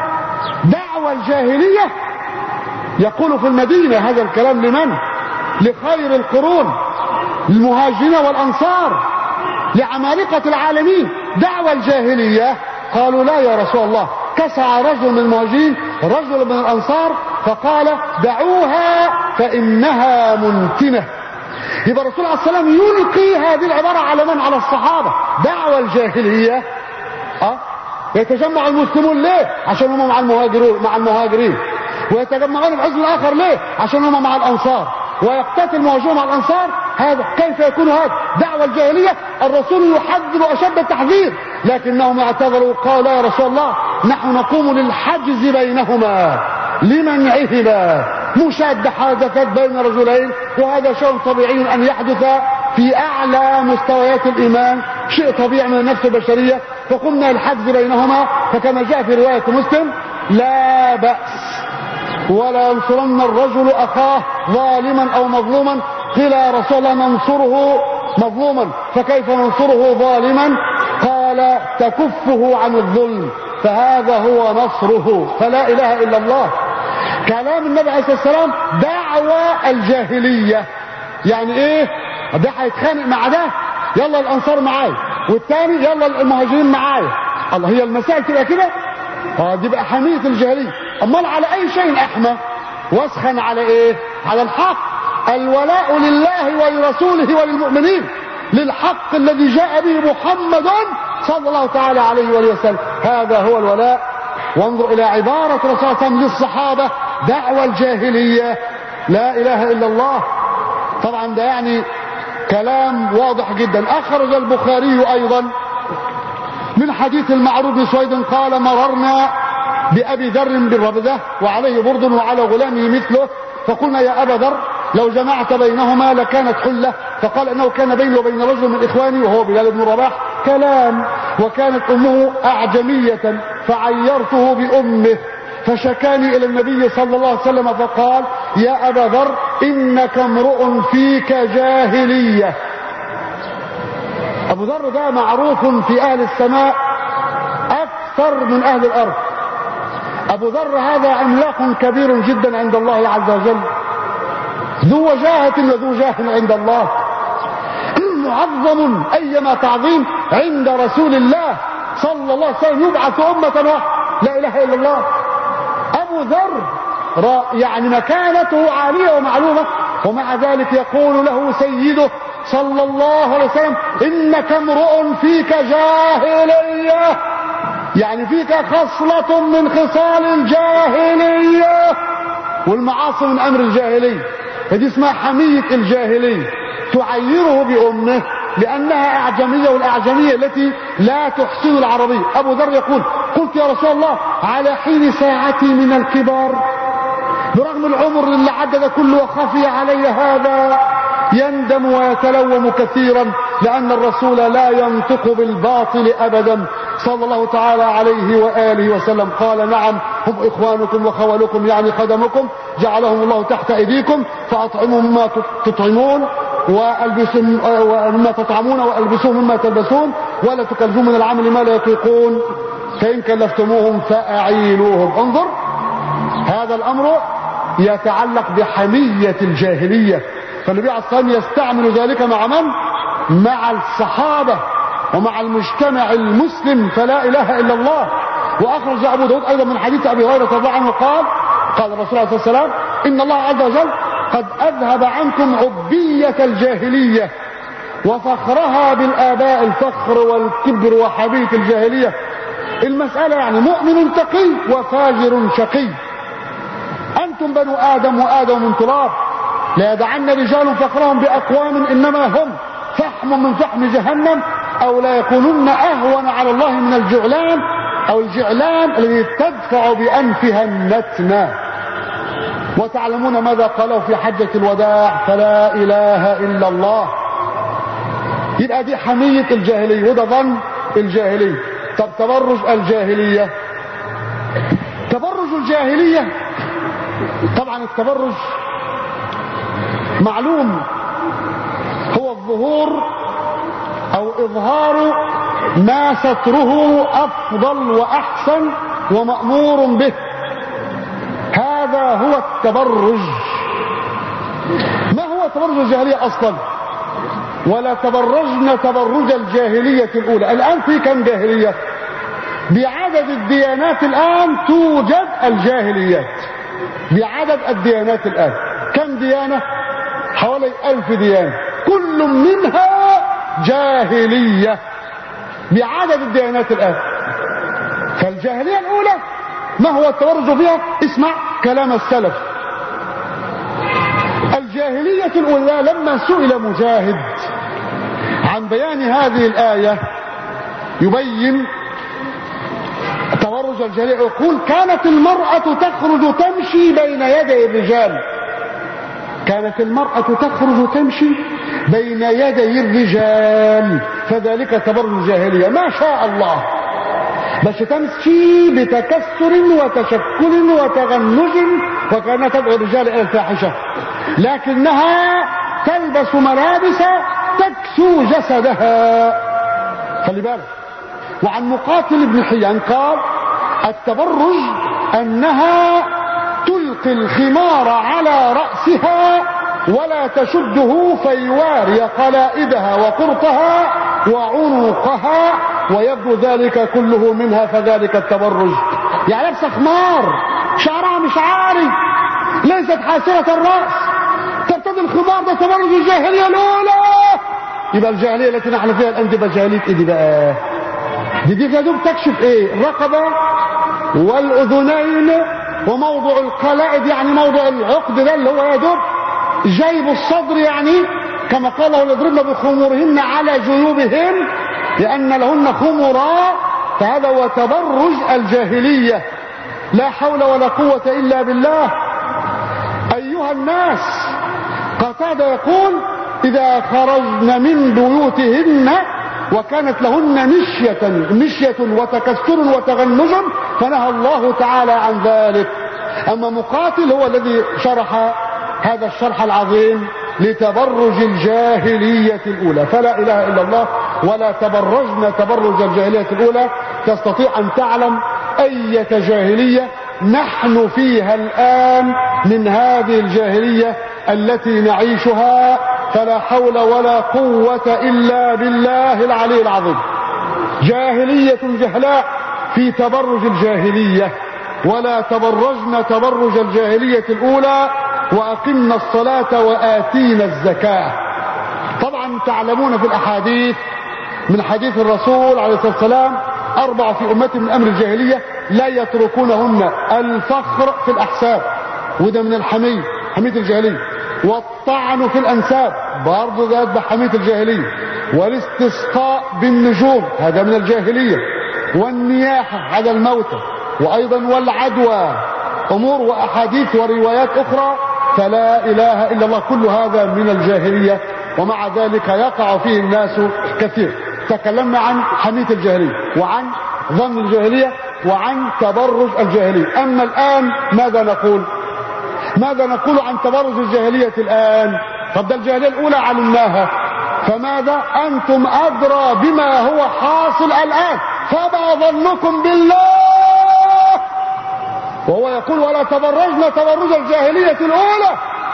دعوى الجاهلية. يقول في المدينة هذا الكلام لمن؟ لخير القرون، المهاجرين والأنصار، لعمالقة العالمين. دعوى الجاهلية. قالوا لا يا رسول الله، كسع رجل من المهاجرين رجل من الأنصار فقال دعوها فإنها منتنة. يبقى الرسول عليه السلام يلقي هذه العبارة على من؟ على الصحابة. دعوى الجاهلية. أه؟ يتجمع المسلمون ليه؟ عشان هم مع المهاجرين مع المهاجرين ويتجمعون في حزب آخر ليه؟ عشان هم مع الأنصار، ويقتتل المهاجرون مع الأنصار. هذا كيف يكون هذا؟ دعوى الجاهلية. الرسول يحذر أشد التحذير، لكنهم اعتذروا قالوا يا رسول الله نحن نقوم للحجز بينهما لمنعهما. مشادة حدثت بين رجلين، وهذا شيء طبيعي أن يحدث في أعلى مستويات الإيمان، شيء طبيعي من النفس البشرية، فقمنا الحجز بينهما. فكما جاء في رواية مسلم: لا بأس ولا ينصرن الرجل أخاه ظالما أو مظلوما. قيل يا رسول الله ننصره مظلوما فكيف ننصره ظالما؟ قال تكفه عن الظلم، فهذا هو نصره. فلا إله إلا الله. كلام النبي عليه الصلاة والسلام دعوى الجاهلية. يعني ايه؟ ده هيتخانق مع ده، يلا الأنصار معايا، والتاني يلا المهاجرين معايا. الله، هي المسائل تبقى كده؟ اه دي بقى حمية الجاهلية. امال على اي شيء احمى واسخن؟ على ايه؟ على الحق. الولاء لله ولرسوله وللمؤمنين، للحق الذي جاء به محمد صلى الله تعالى عليه وآله وسلم. هذا هو الولاء. وانظر الى عبارة رسول الله صلى الله عليه وسلم للصحابة: دعوى الجاهلية. لا اله الا الله. طبعا ده يعني كلام واضح جدا. اخرج البخاري ايضا من حديث المعروف بن سويد قال: مررنا بأبي ذر بالربذة وعليه برد وعلى غلامه مثله، فقلنا يا أبا ذر لو جمعت بينهما لكانت حلة. فقال انه كان بيني وبين رجل من اخواني وهو بلال بن رباح كلام، وكانت امه اعجمية فعيرته بامه، فشكاني الى النبي صلى الله عليه وسلم فقال: يا ابا ذر انك امرؤ فيك جاهلية. ابو ذر ده معروف في اهل السماء اكثر من اهل الارض. ابو ذر هذا عملاق كبير جدا عند الله عز وجل، ذو وجاهة وذو جاه عند الله، معظم ايما تعظيم عند رسول الله صلى الله عليه وسلم. يبعث امة واحدة، لا اله الا الله. ابو ذر يعني مكانته عالية ومعلومة، ومع ذلك يقول له سيده صلى الله عليه وسلم: انك امرؤ فيك جاهلية، يعني فيك خصلة من خصال الجاهلية، والمعاصي من امر الجاهلية. هذه اسمها حمية الجاهلية. تعيره بأمه لأنها أعجمية، والأعجمية التي لا تحسن العربية. أبو ذر يقول: قلت يا رسول الله على حين ساعتي من الكبار، برغم العمر اللي عدد كله وخفي علي هذا، يندم ويتلوم كثيرا، لأن الرسول لا ينطق بالباطل أبدا صلى الله تعالى عليه وآله وسلم. قال: نعم هم إخوانكم وخولكم، يعني خدمكم، جعلهم الله تحت أيديكم، فأطعموا مما تطعمون وألبسوا مما تطعمون وألبسوا مما تلبسون، ولا تكلفوا من العمل ما لا يطيقون، فإن كلفتموهم فأعينوهم. انظر، هذا الأمر يتعلق بحمية الجاهلية. فالنبي عليه الصلاة والسلام يستعمل ذلك مع من؟ مع الصحابة ومع المجتمع المسلم. فلا إله إلا الله. وأخرج أبو داود أيضا من حديث أبي هريرة رضي الله عنه قال: قال الرسول عليه الصلاة والسلام: إن الله عز وجل قد أذهب عنكم عبية الجاهلية وفخرها بالآباء، الفخر والكبر وحبية الجاهلية. المسألة يعني مؤمن تقي وفاجر شقي. أنتم بنو آدم وآدم من تراب، لا يدعن رجال فخرهم بأقوام إنما هم فحم من فحم جهنم، أو لا يكونن أهون على الله من الجعلان أو الجعلان الذي تدفع بأنفها النتنة. وتعلمون ماذا قالوا في حجة الوداع؟ فلا إله إلا الله. يبقى دي حمية الجاهلية وده ظن الجاهلية. طب تبرج الجاهلية، تبرج الجاهلية طبعا التبرج معلوم هو الظهور أو إظهار ما ستره أفضل وأحسن ومأمور به، هذا هو التبرج. ما هو تبرج الجاهلية أصلا؟ ولا تبرجنا تبرج الجاهلية الأولى. الآن في كم جاهلية؟ بعدد الديانات الآن توجد الجاهليات، بعدد الديانات الآن كم ديانة؟ حوالي ألف ديانة، كل منها جاهلية بعدد الديانات الآن. فالجاهلية الأولى ما هو التبرج فيها؟ اسمع كلام السلف. الجاهلية الأولى لما سئل مجاهد عن بيان هذه الآية يبين تبرج الجاهلية، يقول كانت المرأة تخرج تمشي بين يدي الرجال، كانت المرأة تخرج تمشي بين يدي الرجال، فذلك تبرج الجاهلية. ما شاء الله، بس تمشي بتكسر وتشكل وتغنج وكانها تدعو الرجال إلى الفاحشة، لكنها تلبس ملابس تكسو جسدها. خلي بالك. وعن مقاتل بن حيان قال التبرج أنها تلقي الخمار على رأسها ولا تشده فيواري قلائدها وقرطها وعنقها ويبدو ذلك كله منها، فذلك التبرج. يعني لابسه خمار شعرها مش عاري، ليست حاسرة الرأس، ترتدي الخمار، ده تبرج الجاهلية الأولى. يبقى الجاهلية التي نحن فيها الآن تبقى جاهلية إيه دي بقى؟ دي دي يا دوب تكشف إيه؟ الرقبة والأذنين وموضع القلائد، يعني موضع العقد ده اللي هو يا دوب جيب الصدر، يعني كما قال يضربن بخمورهن على جيوبهن لأن لهن خمرا، فهذا هو تبرج الجاهلية. لا حول ولا قوة إلا بالله. أيها الناس، قتادة يقول إذا خرجن من بيوتهن وكانت لهن مشية مشية وتكسر وتغنج فنهى الله تعالى عن ذلك. أما مقاتل هو الذي شرح هذا الشرح العظيم لتبرج الجاهلية الأولى. فلا إله إلا الله. ولا تبرجن تبرج الجاهلية الأولى. تستطيع أن تعلم أية جاهلية نحن فيها الآن من هذه الجاهلية التي نعيشها. فلا حول ولا قوة إلا بالله العلي العظيم. جاهلية جهلاء في تبرج الجاهلية. ولا تبرجن تبرج الجاهلية الأولى وأقمنا الصلاة وآتينا الزكاة. طبعا تعلمون في الأحاديث من حديث الرسول عليه الصلاة والسلام أربع في أمتي من أمر الجاهلية لا يتركونهن: الفخر في الأحساب، وده من الحمية، حمية الجاهلية. والطعن في الأنساب، برضه ده بحمية الجاهلية. والاستسقاء بالنجوم، هذا من الجاهلية. والنياحة على الموتى، وأيضا والعدوى، أمور وأحاديث وروايات أخرى. فلا إله إلا الله، كل هذا من الجاهلية، ومع ذلك يقع فيه الناس كثير. تكلمنا عن حمية الجاهلية وعن ظن الجاهلية وعن تبرج الجاهلية. أما الآن ماذا نقول؟ ماذا نقول عن تبرج الجاهلية الآن؟ طب ده الجاهلية الأولى علمناها، فماذا؟ أنتم أدرى بما هو حاصل الآن، فما ظنكم بالله؟ وهو يقول ولا تبرجنا تبرج الجاهلية الأولى.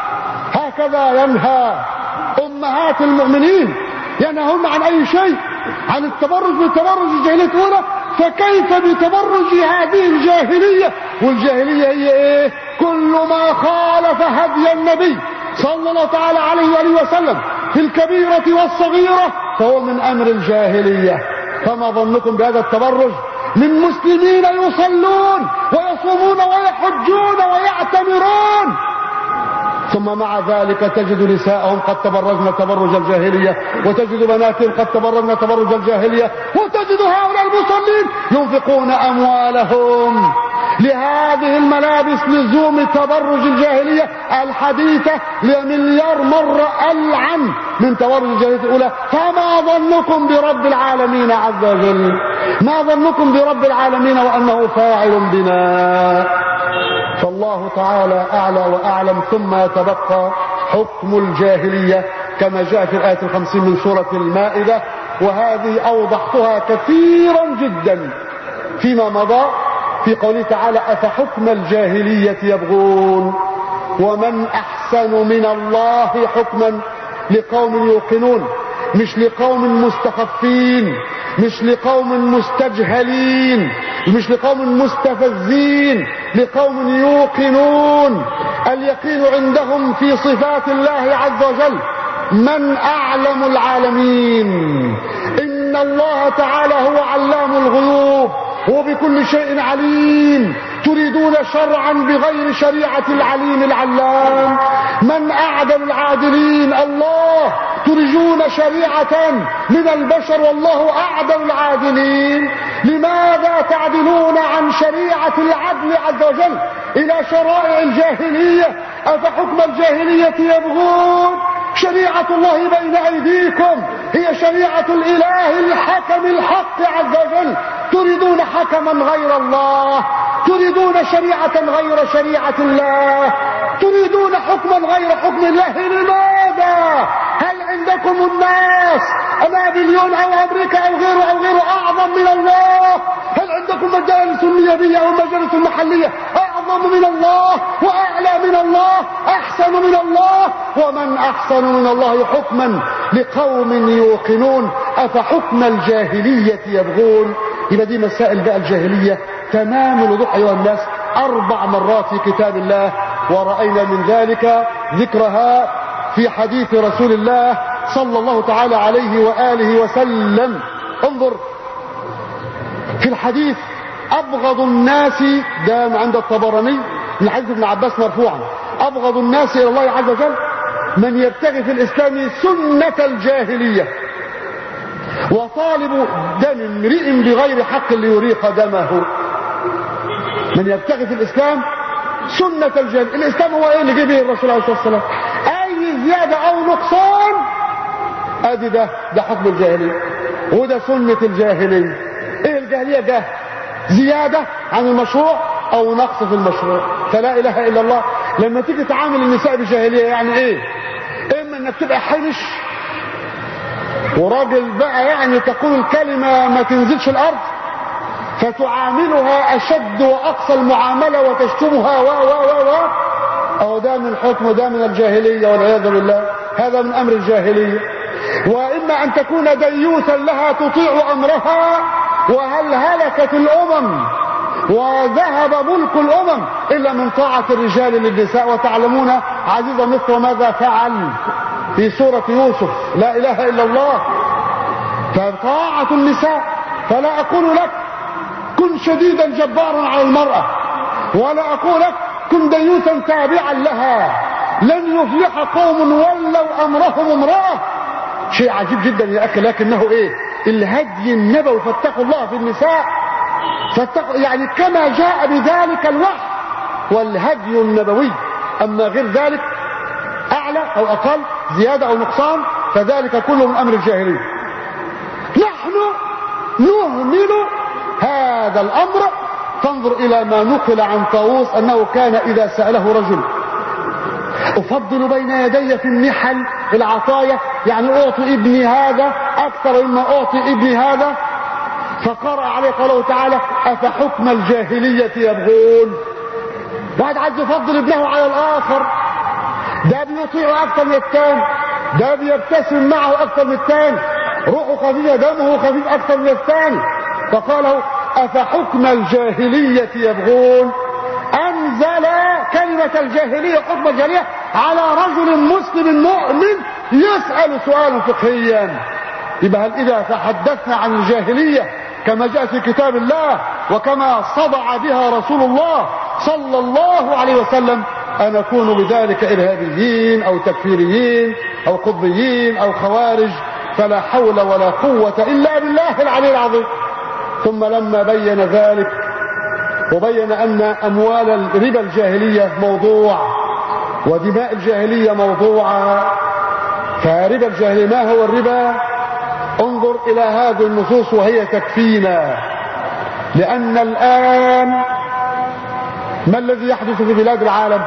هكذا ينهى أمهات المؤمنين، ينهون عن أي شيء، عن التبرج بتبرج الجاهلية الأولى. فكيف بتبرج هذه الجاهلية؟ والجاهلية هي إيه؟ كل ما خالف هدي النبي صلى الله تعالى عليه وآله وسلم في الكبيرة والصغيرة فهو من أمر الجاهلية. فما ظنكم بهذا التبرج من مسلمين يصلون ويصومون ويحجون ويعتمرون، ثم مع ذلك تجد نساءهم قد تبرجن تبرج الجاهلية، وتجد بناتهم قد تبرجن تبرج الجاهلية، وتجد هؤلاء المصلين ينفقون أموالهم لهذه الملابس لزوم تبرج الجاهلية الحديثة لمليار مرة ألعن من تبرج الجاهلية الأولى. فما ظنكم برب العالمين عز وجل؟ ما ظنكم برب العالمين وأنه فاعل بنا؟ فالله تعالى أعلى وأعلم. ثم يتبقى حكم الجاهلية كما جاء في الآية الخمسين من سورة المائدة، وهذه أوضحتها كثيرا جدا فيما مضى في قوله تعالى أفحكم الجاهلية يبغون ومن أحسن من الله حكما لقوم يوقنون، مش لقوم مستخفين، مش لقوم مستجهلين، مش لقوم مستفزين، لقوم يوقنون. اليقين عندهم في صفات الله عز وجل. من أعلم العالمين؟ إن الله تعالى هو علام الغيوب، هو بكل شيء عليم. تريدون شرعا بغير شريعة العليم العلام. من أعدل العادلين؟ الله. ترجون شريعة من البشر والله أعدل العادلين. لماذا تعدلون عن شريعة العدل عز وجل إلى شرائع الجاهلية؟ أفحكم الجاهلية يبغون؟ شريعة الله بين أيديكم هي شريعة الإله الحكم الحق عز وجل. تريدون حكما غير الله، تريدون شريعة غير شريعة الله، تريدون حكما غير حكم الله. لماذا؟ هل عندكم الناس نابليون أو أمريكا أو غيره أو غيره أعظم من الله؟ هل عندكم مجالس النيابية أو مجالس المحلية أعظم من الله وأعلى من الله أحسن من الله؟ ومن أحسن من الله حكما لقوم يوقنون. أفحكم الجاهلية يبغون؟ يبقى دي مسائل بقى الجاهلية تمام الوضوح أيها الناس أربع مرات في كتاب الله، ورأينا من ذلك ذكرها في حديث رسول الله صلى الله تعالى عليه وآله وسلم. انظر في الحديث أبغض الناس، ده عند الطبراني من حديث ابن عباس مرفوعا، أبغض الناس إلى الله عز وجل من يبتغي في الإسلام سنة الجاهلية وطالب دم امرئ بغير حق ليريق دمه. من يبتغي في الإسلام سنة الجاهلية. الإسلام هو ايه اللي جه به الرسول عليه الصلاة والسلام؟ أي زيادة أو نقصان ادي ده ده حكم الجاهلية وده سنة الجاهلية. ايه الجاهلية؟ ده زيادة عن المشروع او نقص في المشروع. فلا اله الا الله. لما تيجي تعامل النساء بالجاهلية يعني ايه؟ اما انك تبقى حنش وراجل بقى يعني تقول الكلمة ما تنزلش الارض فتعاملها اشد واقصى المعاملة وتشتمها و و و و او ده من حكم ده من الجاهلية والعياذ بالله. هذا من امر الجاهلية. واما ان تكون ديوثا لها تطيع امرها. وهل هلكت الامم وذهب ملك الامم الا من طاعة الرجال للنساء؟ وتعلمون عزيز مصر ماذا فعل في سورة يوسف. لا اله الا الله. فطاعة النساء. فلا اقول لك كن شديدا جبارا على المرأة، ولا اقول لك كن ديوثا تابعا لها. لن يفلح قوم ولوا امرهم امرأة. شيء عجيب جدا يا اخي. لكنه ايه؟ الهدي النبوي. فاتقوا الله في النساء. فاتقوا يعني كما جاء بذلك الوحي والهدي النبوي. اما غير ذلك اعلى او اقل زيادة او نقصان فذلك كله من امر الجاهلية. نحن نهمل هذا الامر. فانظر الى ما نقل عن طاووس انه كان اذا سأله رجل افضل بين يدي في النحل العطايا، يعني اعطي ابني هذا اكثر مما اعطي ابني هذا، فقرأ عليه قوله تعالى افحكم الجاهلية يبغون. واحد عايز يفضل ابنه على الاخر، ده بيطيعه اكثر من الثاني، ده بيبتسم معه اكثر من الثاني، روحه خفيفة دمه خفيف اكثر من الثاني. فقاله افحكم الجاهلية يبغون. انزل كلمة الجاهلية حكم الجاهلية على رجل مسلم مؤمن يسأل سؤالا فقهيا. يبقى هل إذا تحدثنا عن الجاهلية كما جاء في كتاب الله وكما صدع بها رسول الله صلى الله عليه وسلم أنكون بذلك إرهابيين أو تكفيريين أو قطبيين أو خوارج؟ فلا حول ولا قوة إلا بالله العلي العظيم. ثم لما بين ذلك وبين أن أموال الربا الجاهلية موضوع ودماء الجاهلية موضوعة، فربا الجاهلية ما هو الربا؟ انظر إلى هذه النصوص وهي تكفينا. لأن الآن ما الذي يحدث في بلاد العالم؟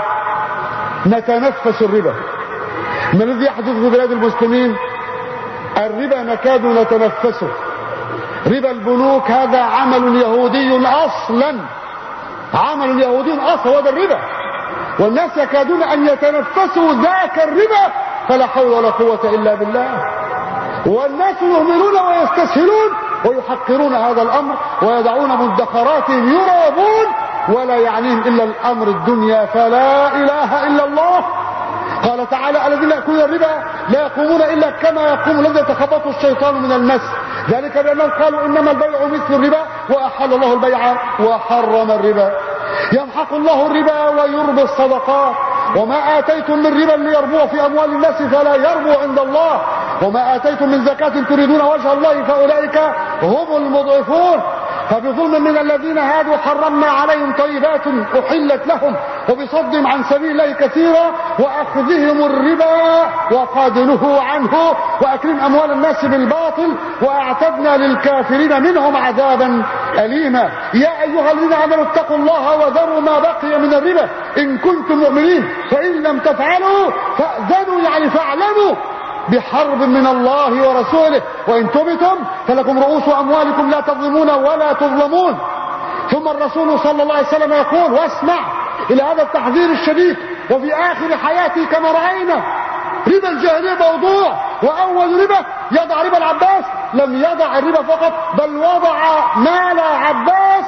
نتنفس الربا. ما الذي يحدث في بلاد المسلمين؟ الربا نكاد نتنفسه. ربا البنوك هذا عمل يهودي أصلا، عمل يهودي أصلا، هذا الربا، والناس يكادون أن يتنفسوا ذاك الربا. فلا حول ولا قوة إلا بالله. والناس يهملون ويستسهلون ويحقرون هذا الأمر ويدعون مدخراتهم يرابون ولا يعنيهم إلا الأمر الدنيا. فلا إله إلا الله. قال تعالى: الذين يأكلون الربا لا يقومون إلا كما يقوم الذي يتخبطه الشيطان من المس، ذلك بأنهم قالوا إنما البيع مثل الربا وأحل الله البيع وحرم الربا. يمحق الله الربا ويربي الصدقات. وما آتيتم من ربا ليربو في أموال الناس فلا يربو عند الله، وما آتيتم من زكاة تريدون وجه الله فأولئك هم المضعفون. فبظلم من الذين هادوا حرمنا عليهم طيبات أحلت لهم وبصدهم عن سبيل الله كثيرا وأخذهم الربا وقد نهوا عنه وأكلهم أموال الناس بالباطل وأعتدنا للكافرين منهم عذابا أليما. يا أيها الذين آمنوا اتقوا الله وذروا ما بقي من الربا إن كنتم مؤمنين فإن لم تفعلوا فأذنوا يعني فاعلموا بحرب من الله ورسوله وإن تبتم فلكم رؤوس أموالكم لا تظلمون ولا تظلمون. ثم الرسول صلى الله عليه وسلم يقول: واسمع إلى هذا التحذير الشديد. وفي آخر حياته كما رأينا ربا الجاهلية موضوع، وأول ربا يضع ربا العباس لم يضع الربا فقط بل وضع مال عباس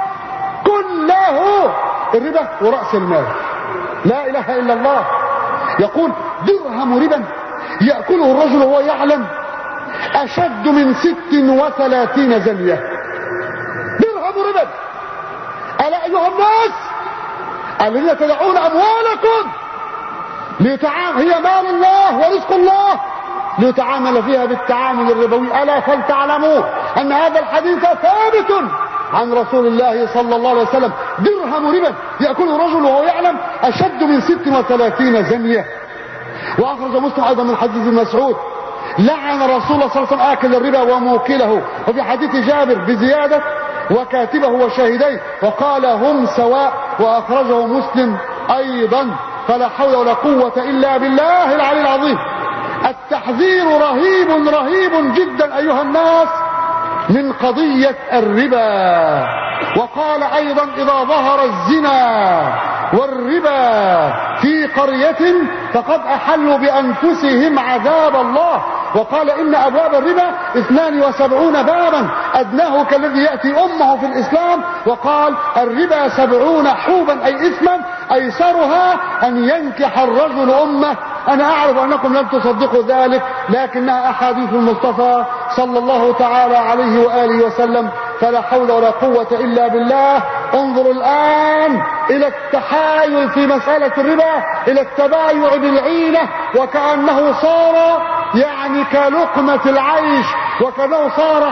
كله الربا ورأس المال. لا إله إلا الله. يقول: درهم ربا يأكله الرجل وهو يعلم أشد من ست وثلاثين زنية. درهم ربا. ألا أيها الناس الذين تدعون أموالكم ليتعامل، هي مال الله ورزق الله، ليتعامل فيها بالتعامل الربوي. ألا فلتعلموا أن هذا الحديث ثابت عن رسول الله صلى الله عليه وسلم. درهم ربا يأكله الرجل وهو يعلم أشد من ست وثلاثين زنية. وأخرج مسلم أيضا من حديث ابن مسعود: لعن رسول الله صلى الله عليه وسلم آكل الربا وموكله. وفي حديث جابر بزيادة: وكاتبه وشاهديه، وقال: هم سواء. وأخرجه مسلم أيضا. فلا حول ولا قوة إلا بالله العلي العظيم. التحذير رهيب رهيب جدا أيها الناس من قضية الربا. وقال أيضا: إذا ظهر الزنا والربا في قرية فقد أحلوا بأنفسهم عذاب الله. وقال: إن أبواب الربا اثنان وسبعون بابا أدناه كالذي يأتي أمه في الإسلام. وقال: الربا سبعون حوبا أي إثما أيسرها أن ينكح الرجل أمه. أنا أعرف أنكم لم تصدقوا ذلك، لكنها أحاديث المصطفى صلى الله تعالى عليه وآله وسلم. فلا حول ولا قوة إلا بالله. انظروا الآن إلى التحايل في مسألة الربا، إلى التبايع بالعينة، وكأنه صار يعني كلقمة العيش، وكأنه صار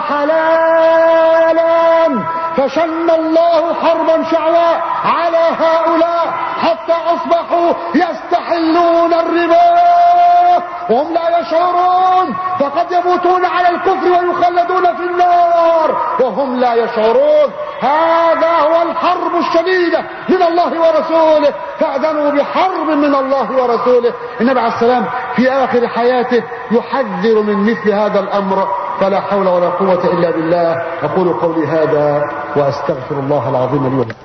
حلالا. فشن الله حربا شعواء على هؤلاء حتى أصبحوا يستحلون الربا وهم لا يشعرون، فقد يموتون على الكفر ويخلدون في النار وهم لا يشعرون. هذا هو الحرب الشديدة من الله ورسوله. فأذنوا بحرب من الله ورسوله. النبي عليه السلام في آخر حياته يحذر من مثل هذا الأمر. فلا حول ولا قوة إلا بالله. أقول قولي هذا وأستغفر الله العظيم لي ولكم.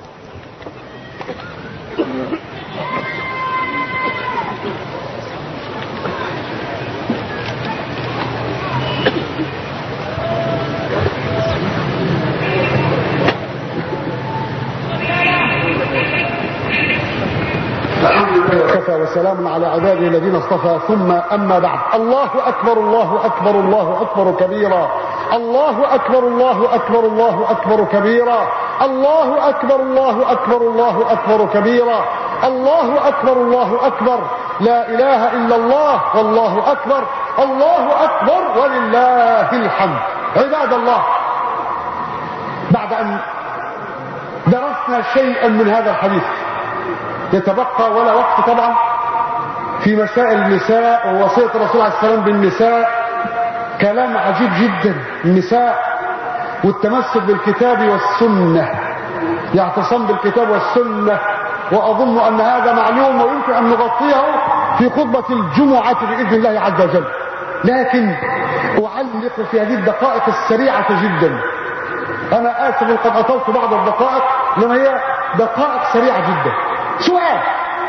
وسلام على عباده الذين اصطفى، ثم أما بعد. الله أكبر الله أكبر الله أكبر كبيرا، الله أكبر الله أكبر الله أكبر كبيرا، الله أكبر الله أكبر الله أكبر كبيرا، الله أكبر الله أكبر، لا إله إلا الله والله أكبر، الله أكبر ولله الحمد. عباد الله، بعد أن درسنا شيئا من هذا الحديث يتبقى ولا وقت طبعا في مسائل النساء ووصية الرسول عليه السلام بالنساء. كلام عجيب جدا، النساء والتمسك بالكتاب والسنة، يعتصم بالكتاب والسنة، وأظن أن هذا معلوم ويمكن أن نغطيه في خطبة الجمعة بإذن الله عز وجل. لكن أعلق في هذه الدقائق السريعة جدا، أنا آسف قد أطلت بعض الدقائق لما هي دقائق سريعة جدا. سؤال: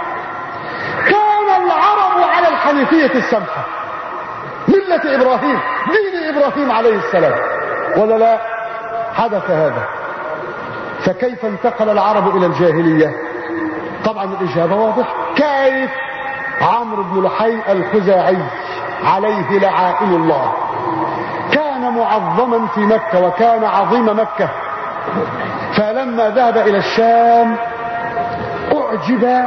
كان العرب على الحنيفية السمحة، ملة إبراهيم، دين إبراهيم عليه السلام، ولا لا؟ حدث هذا، فكيف انتقل العرب إلى الجاهلية؟ طبعا الإجابة واضحة. كيف؟ عمرو بن لحي الخزاعي عليه لعائن الله كان معظما في مكة وكان عظيم مكة، فلما ذهب إلى الشام أعجب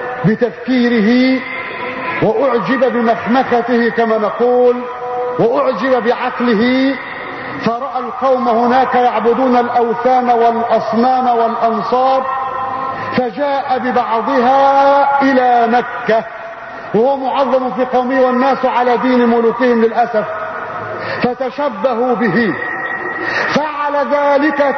بتفكيره وأعجب بمخمخته كما نقول وأعجب بعقله، فرأى القوم هناك يعبدون الأوثان والأصنام والأنصاب، فجاء ببعضها إلى مكة وهو معظم في قومه والناس على دين ملوكهم للأسف، فتشبهوا به، فعل ذلك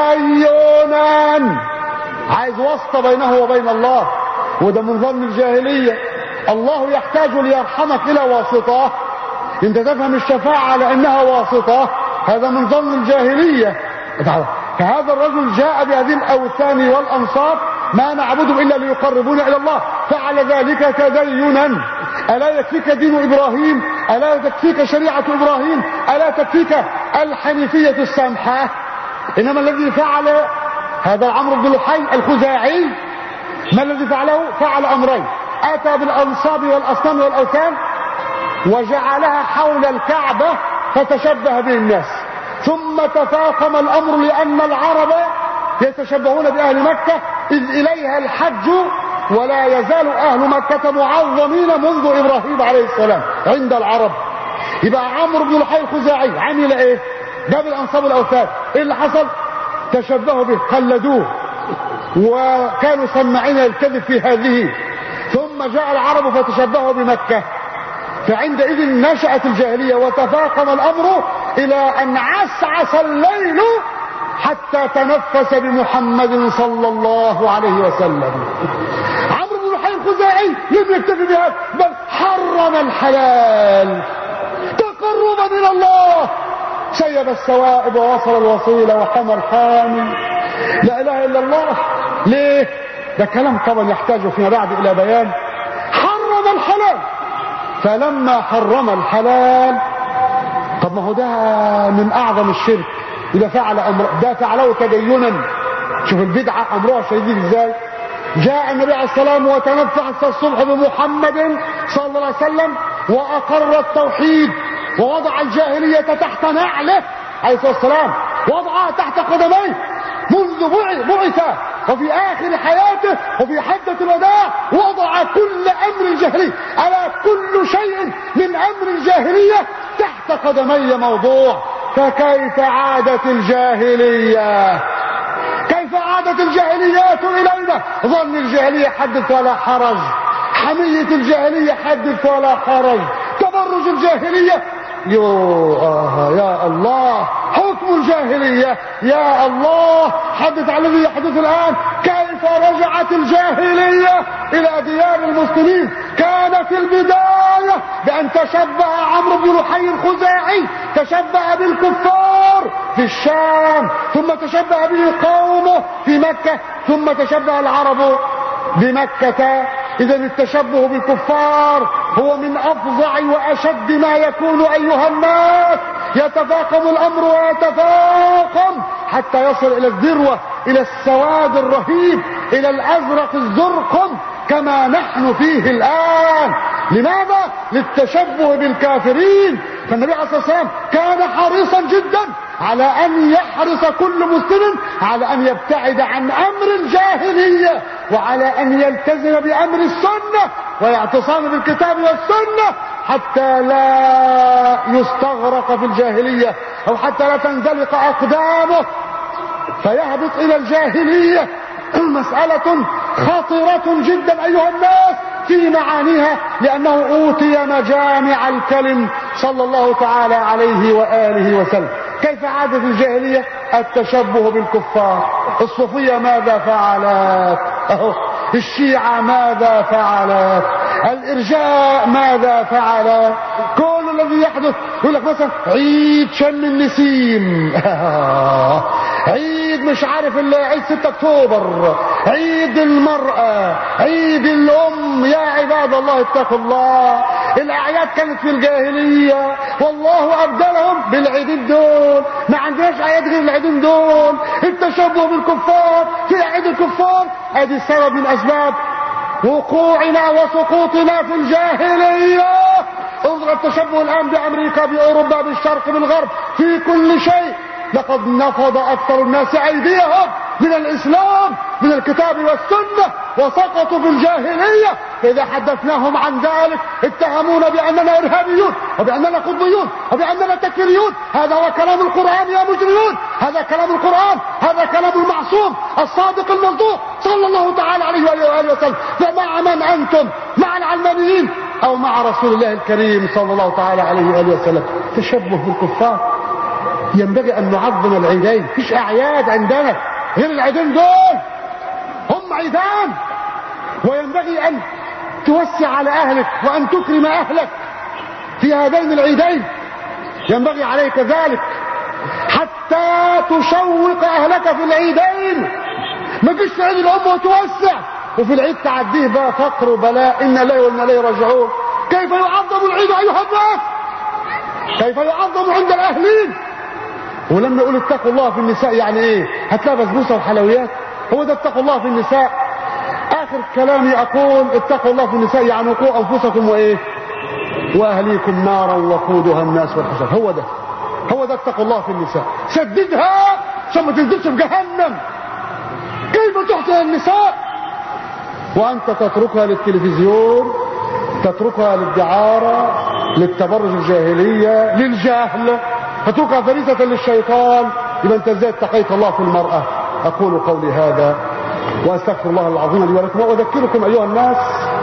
تدينا، عايز واسطة بينه وبين الله، وده من ظن الجاهلية. الله يحتاج ليرحمك إلى واسطة، انت تفهم الشفاعة على انها واسطة، هذا من ظن الجاهلية. فهذا الرجل جاء بهذه الأوثان والأنصاب، ما نعبدهم إلا ليقربونا إلى الله، فعل ذلك تدينا. ألا يكفيك دين إبراهيم؟ ألا تكفيك شريعة إبراهيم؟ ألا تكفيك الحنيفية السمحة؟ إنما الذي فعل هذا عمرو بن لحي الخزاعي، ما الذي فعله؟ فعل أمرين: أتى بالأنصاب والأصنام والأوثان وجعلها حول الكعبة فتشبه به الناس، ثم تفاقم الأمر لأن العرب يتشبهون بأهل مكة إذ إليها الحج، ولا يزال أهل مكة معظمين منذ إبراهيم عليه السلام عند العرب. يبقى عمرو بن لحي الخزاعي عمل إيه؟ جاب الأنصاب والأوثان، إيه اللي حصل؟ تشبهوا به، قلدوه، وكانوا سماعين الكذب في هذه، ثم جاء العرب فتشبهوا بمكة، فعندئذ نشأت الجاهلية وتفاقم الأمر إلى أن عسعس الليل حتى تنفس بمحمد صلى الله عليه وسلم. عمرو بن لحي الخزاعي لم يكتفي بهذا، بل حرم الحلال تقربا إلى الله، سيب السوائب ووصل الوصيلة وحمى الحامي، لا إله إلا الله. ليه؟ ده كلام طبعا يحتاج فيما بعد إلى بيان. حرم الحلال، فلما حرم الحلال، طب ما هو ده من أعظم الشرك، إذا فعل أمر ده فعله تدينا. شوف البدعة أمرها شديد إزاي. جاء النبي عليه السلام وتنفس الصبح بمحمد صلى الله عليه وسلم وأقر التوحيد ووضع الجاهلية تحت نعله عليه الصلاة والسلام، وضعها تحت قدميه منذ بعث، وفي آخر حياته وفي حجة الوداع وضع كل أمر الجاهلية، ألا كل شيء من أمر الجاهلية تحت قدمي موضوع. فكيف عادت الجاهلية؟ كيف عادت الجاهليات إلينا؟ ظن الجاهلية حدث ولا حرج، حمية الجاهلية حدث ولا حرج، تبرج الجاهلية يو آه يا الله، حكم الجاهلية يا الله، حدث على الذي يحدث الآن. كيف رجعت الجاهلية إلى ديار المسلمين؟ كانت البداية بأن تشبه عمرو بن لحي الخزاعي، تشبه بالكفار في الشام، ثم تشبه به قومه في مكة، ثم تشبه العرب بمكة. إذا التشبه بالكفار هو من أفظع وأشد ما يكون أيها الناس. يتفاقم الأمر ويتفاقم حتى يصل إلى الذروة، إلى السواد الرهيب، إلى الأزرق الزرقم، كما نحن فيه الآن. لماذا؟ للتشبه بالكافرين. فالنبي عليه الصلاة والسلام كان حريصا جدا على أن يحرص كل مسلم على أن يبتعد عن أمر الجاهلية، وعلى أن يلتزم بأمر السنة ويعتصم بالكتاب والسنة، حتى لا يستغرق في الجاهلية، أو حتى لا تنزلق أقدامه فيهبط إلى الجاهلية. مسألة خطيرة جدا أيها الناس في معانيها، لأنه أوتي مجامع الكلم صلى الله تعالى عليه وآله وسلم. كيف عادت الجاهلية؟ التشبه بالكفار. الصوفية ماذا فعلت؟ الشيعة ماذا فعلت؟ الإرجاء ماذا فعل؟ كل الذي يحدث يقول لك مثلا عيد شم النسيم، عيد مش عارف عيد ستة اكتوبر، عيد المرأة، عيد الام. يا عباد الله اتقوا الله. الاعياد كانت في الجاهلية والله ابدلهم بالعيدين دول. ما عندناش اعياد غير العيدين دول. التشبه بالكفار في اعياد الكفار، ادي السبب من اسباب وقوعنا وسقوطنا في الجاهلية. انظر التشبه الان بامريكا، باوروبا، بالشرق، بالغرب، في كل شيء. لقد نفض اكثر الناس ايديهم من الاسلام، من الكتاب والسنة، وسقطوا في الجاهلية. فاذا حدثناهم عن ذلك اتهمونا باننا ارهابيون، وباننا قطبيون، وباننا تكفيريون. هذا هو كلام القرآن يا مجرمون، هذا كلام القرآن، هذا كلام المعصوم الصادق المصدوق صلى الله تعالى عليه وآله وسلم. فمع من انتم؟ مع العلمانيين او مع رسول الله الكريم صلى الله تعالى عليه وآله وسلم؟ تشبه بالكفار. ينبغي ان نعظم العيدين. فيش اعياد عندنا غير العيدين دول، هم عيدان. وينبغي ان توسع على اهلك وان تكرم اهلك في هذين العيدين. ينبغي عليك ذلك حتى تشوق اهلك في العيدين. ما تجيش في عيد الام وتوسع وفي العيد تعديه بقى فقر وبلاء. ان الله وانا اليه راجعون. كيف يعظم العيد ايها الناس؟ كيف يعظم عند الاهلين؟ ولما يقول اتقوا الله في النساء يعني ايه؟ هتلاقي بسبوسه وحلويات؟ هو ده اتقوا الله في النساء؟ اخر كلامي اقول اتقوا الله في النساء يعني وقوا انفسكم وايه؟ واهليكم نارا وقودها الناس والحجاره. هو ده هو ده اتقوا الله في النساء. سددها عشان ما تنزلش في جهنم. كيف تحسن النساء وانت تتركها للتلفزيون، تتركها للدعاره، للتبرج الجاهليه، للجهل، تتركها فريسة للشيطان؟ يبقى انت ازاي اتقيت الله في المرأة؟ اقول قولي هذا واستغفر الله العظيم لي ولكم. واذكركم ايها الناس،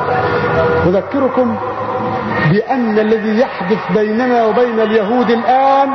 اذكركم بان الذي يحدث بيننا وبين اليهود الان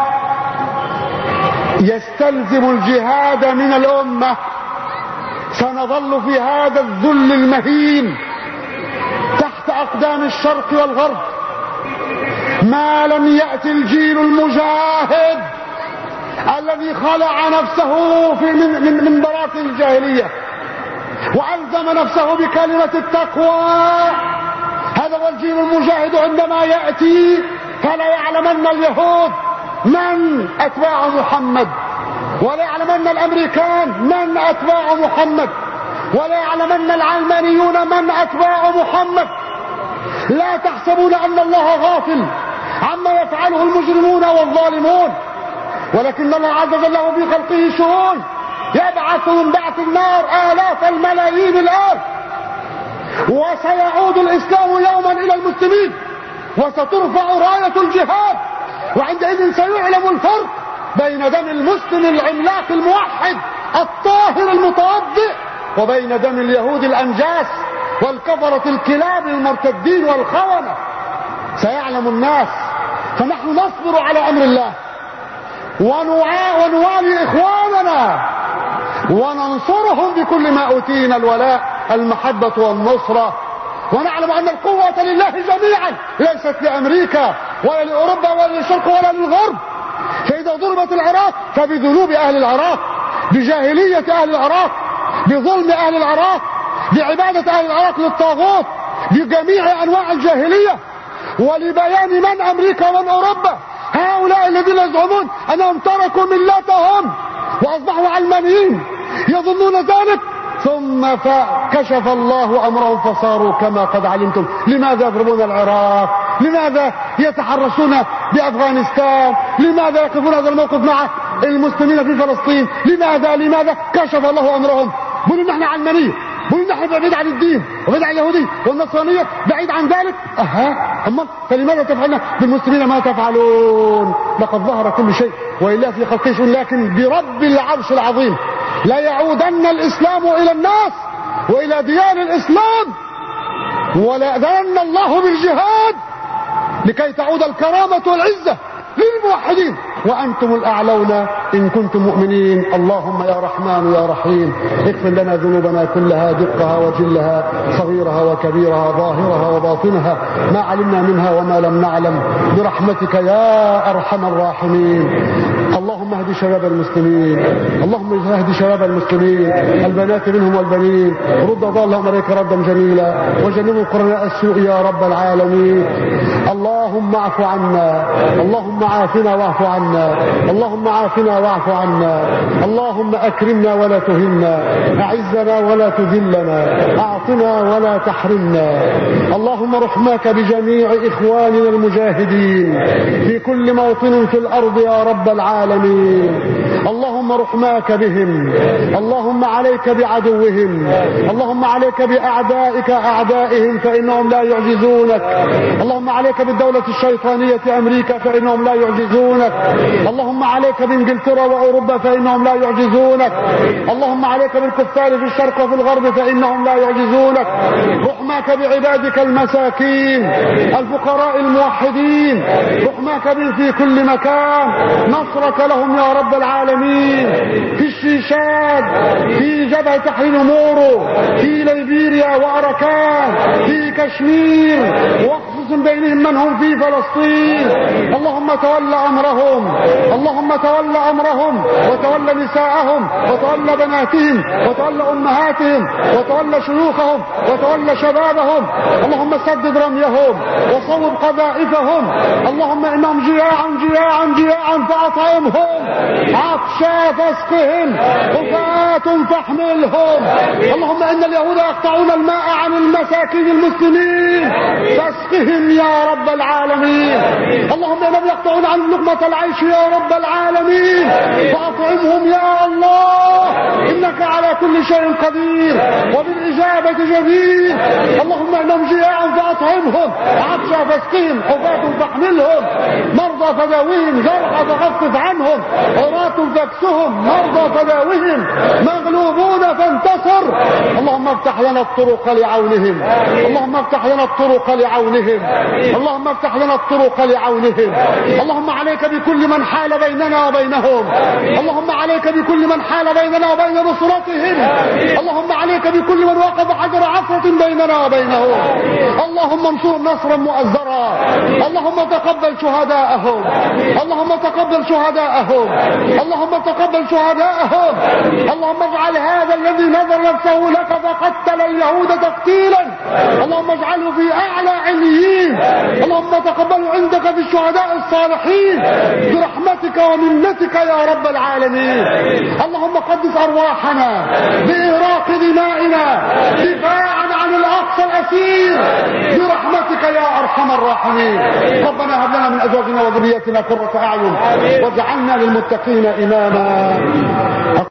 يستلزم الجهاد من الامة. سنظل في هذا الذل المهين تحت اقدام الشرق والغرب ما لم يأتي الجيل المجاهد الذي خلع نفسه في من, من, من براثن الجاهلية وألزم نفسه بكلمة التقوى. هذا هو الجيل المجاهد عندما يأتي. فلا يعلمن اليهود من أتباع محمد، ولا يعلمن الأمريكان من أتباع محمد، ولا يعلمن العلمانيون من أتباع محمد. لا تحسبون أن الله غافل عما يفعله المجرمون والظالمون، ولكن الله عز وجل له في خلقه شؤون. يبعث من بعث النار آلاف الملايين الآن، وسيعود الإسلام يوما إلى المسلمين، وسترفع راية الجهاد. وعندئذ سيعلم الفرق بين دم المسلم العملاق الموحد الطاهر المتوضئ وبين دم اليهود الأنجاس والكفرة الكلاب المرتدين والخونة. سيعلم الناس. فنحن نصبر على أمر الله ونوالي إخواننا وننصرهم بكل ما أوتينا الولاء المحبة والنصرة. ونعلم أن القوة لله جميعا، ليست لأمريكا ولا لأوروبا ولا للشرق ولا للغرب. فإذا ضربت العراق فبذنوب أهل العراق، بجاهلية أهل العراق، بظلم أهل العراق، بعبادة أهل العراق للطاغوت، بجميع أنواع الجاهلية. ولبيان من أمريكا ومن أوروبا، هؤلاء الذين يزعمون أنهم تركوا ملتهم وأصبحوا علمانيين يظنون ذلك، ثم فكشف الله أمرهم فصاروا كما قد علمتم. لماذا يضربون العراق؟ لماذا يتحرشون بأفغانستان؟ لماذا يقفون هذا الموقف مع المسلمين في فلسطين؟ لماذا لماذا كشف الله أمرهم؟ بيقولوا نحن علمانية، بيقولوا نحن بعيد عن الدين وبعيد عن اليهودية والنصرانية، بعيد عن ذلك. أها أما فلماذا تفعلون بالمسلمين ما تفعلون؟ لقد ظهر كل شيء وإلا في خلقه شيء، لكن برب العرش العظيم لا يعودن الإسلام إلى الناس وإلى ديان الإسلام، ولا يأذن الله بالجهاد لكي تعود الكرامة والعزة للموحدين وأنتم الأعلون إن كنتم مؤمنين. اللهم يا رحمن يا رحيم اغفر لنا ذنوبنا كلها دقها وجلها صغيرها وكبيرها ظاهرها وباطنها ما علمنا منها وما لم نعلم برحمتك يا أرحم الراحمين. اللهم اهد شباب المسلمين، اللهم اهد شباب المسلمين البنات منهم والبنين، رد ضالهم عليك ردا جميلا وجنبوا قرناء السوء يا رب العالمين. اللهم اعف عنا، اللهم عافنا واعف عنا، اللهم عافنا واعف عنا، اللهم اكرمنا ولا تهنا، اعزنا ولا تذلنا، اعطنا ولا تحرمنا. اللهم رحماك بجميع اخواننا المجاهدين في كل موطن في الارض يا رب العالمين. اللهم رحماك بهم، اللهم عليك بعدوهم، اللهم عليك باعدائك اعدائهم فانهم لا يعجزونك، اللهم عليك بالدولة الشيطانية امريكا فانهم لا يعجزونك، اللهم عليك بانجلترا واوروبا فانهم لا يعجزونك، اللهم عليك بالكفار في الشرق وفي الغرب فانهم لا يعجزونك. رحماك بعبادك المساكين الفقراء الموحدين، رحماك بهم في كل مكان، نصرك لهم يا رب العالمين في الشيشان، في جبهة تحرير مورو، في ليبيريا وأراكان، في كشمير، واخصص بينهم من هم في فلسطين. اللهم تول أمرهم، اللهم تول أمرهم وتول نساءهم وتول بناتهم وتول أمهاتهم وتول شيوخهم وتول شبابهم. اللهم سدد رميهم وصوب قذائفهم. اللهم إنهم جياعا جياعا جياعا فأطعمهم، عطشا فاسقهم، حفاة فاحملهم. اللهم إن اليهود يقطعون الماء عن المساكين المسلمين فاسقهم يا رب العالمين. اللهم إنهم يقطعون عن لقمة العيش يا رب العالمين فأطعمهم يا الله، إنك على كل شيء قدير وبالإجابة جدير. اللهم إنهم جياعا فأطعمهم، عطشا فاسقهم، حفاة فاحملهم، مرضى فداويهم، جرحى فخفف عنهم، عراة فاكسهم، مرضى فداوهم، مغلوبون فانتصر. اللهم افتح لنا الطرق لعونهم، اللهم افتح لنا الطرق لعونهم، اللهم افتح لنا الطرق لعونهم. اللهم عليك بكل من حال بيننا وبينهم، اللهم عليك بكل من حال بيننا وبين نصرتهم، اللهم عليك بكل من وقف حجر عثرة بيننا وبينهم. اللهم انصر نصرا مؤزرا، اللهم تقبل شهداءهم، اللهم تقبل شهداءهم، اللهم تقبل شهداءهم. اللهم اجعل هذا الذي نذر نفسه لك فقتل اليهود تقتيلا، اللهم اجعله في اعلى عليين. اللهم تقبله عندك في الشهداء الصالحين برحمتك ومنتك يا رب العالمين. اللهم قدس ارواحنا باهراق دمائنا دفاعا عن الاقصى الاسير برحمتك يا ارحم الراحمين. ربنا هب لنا من ازواجنا وذرياتنا قرة اعين واجعلنا للمتقين اماما.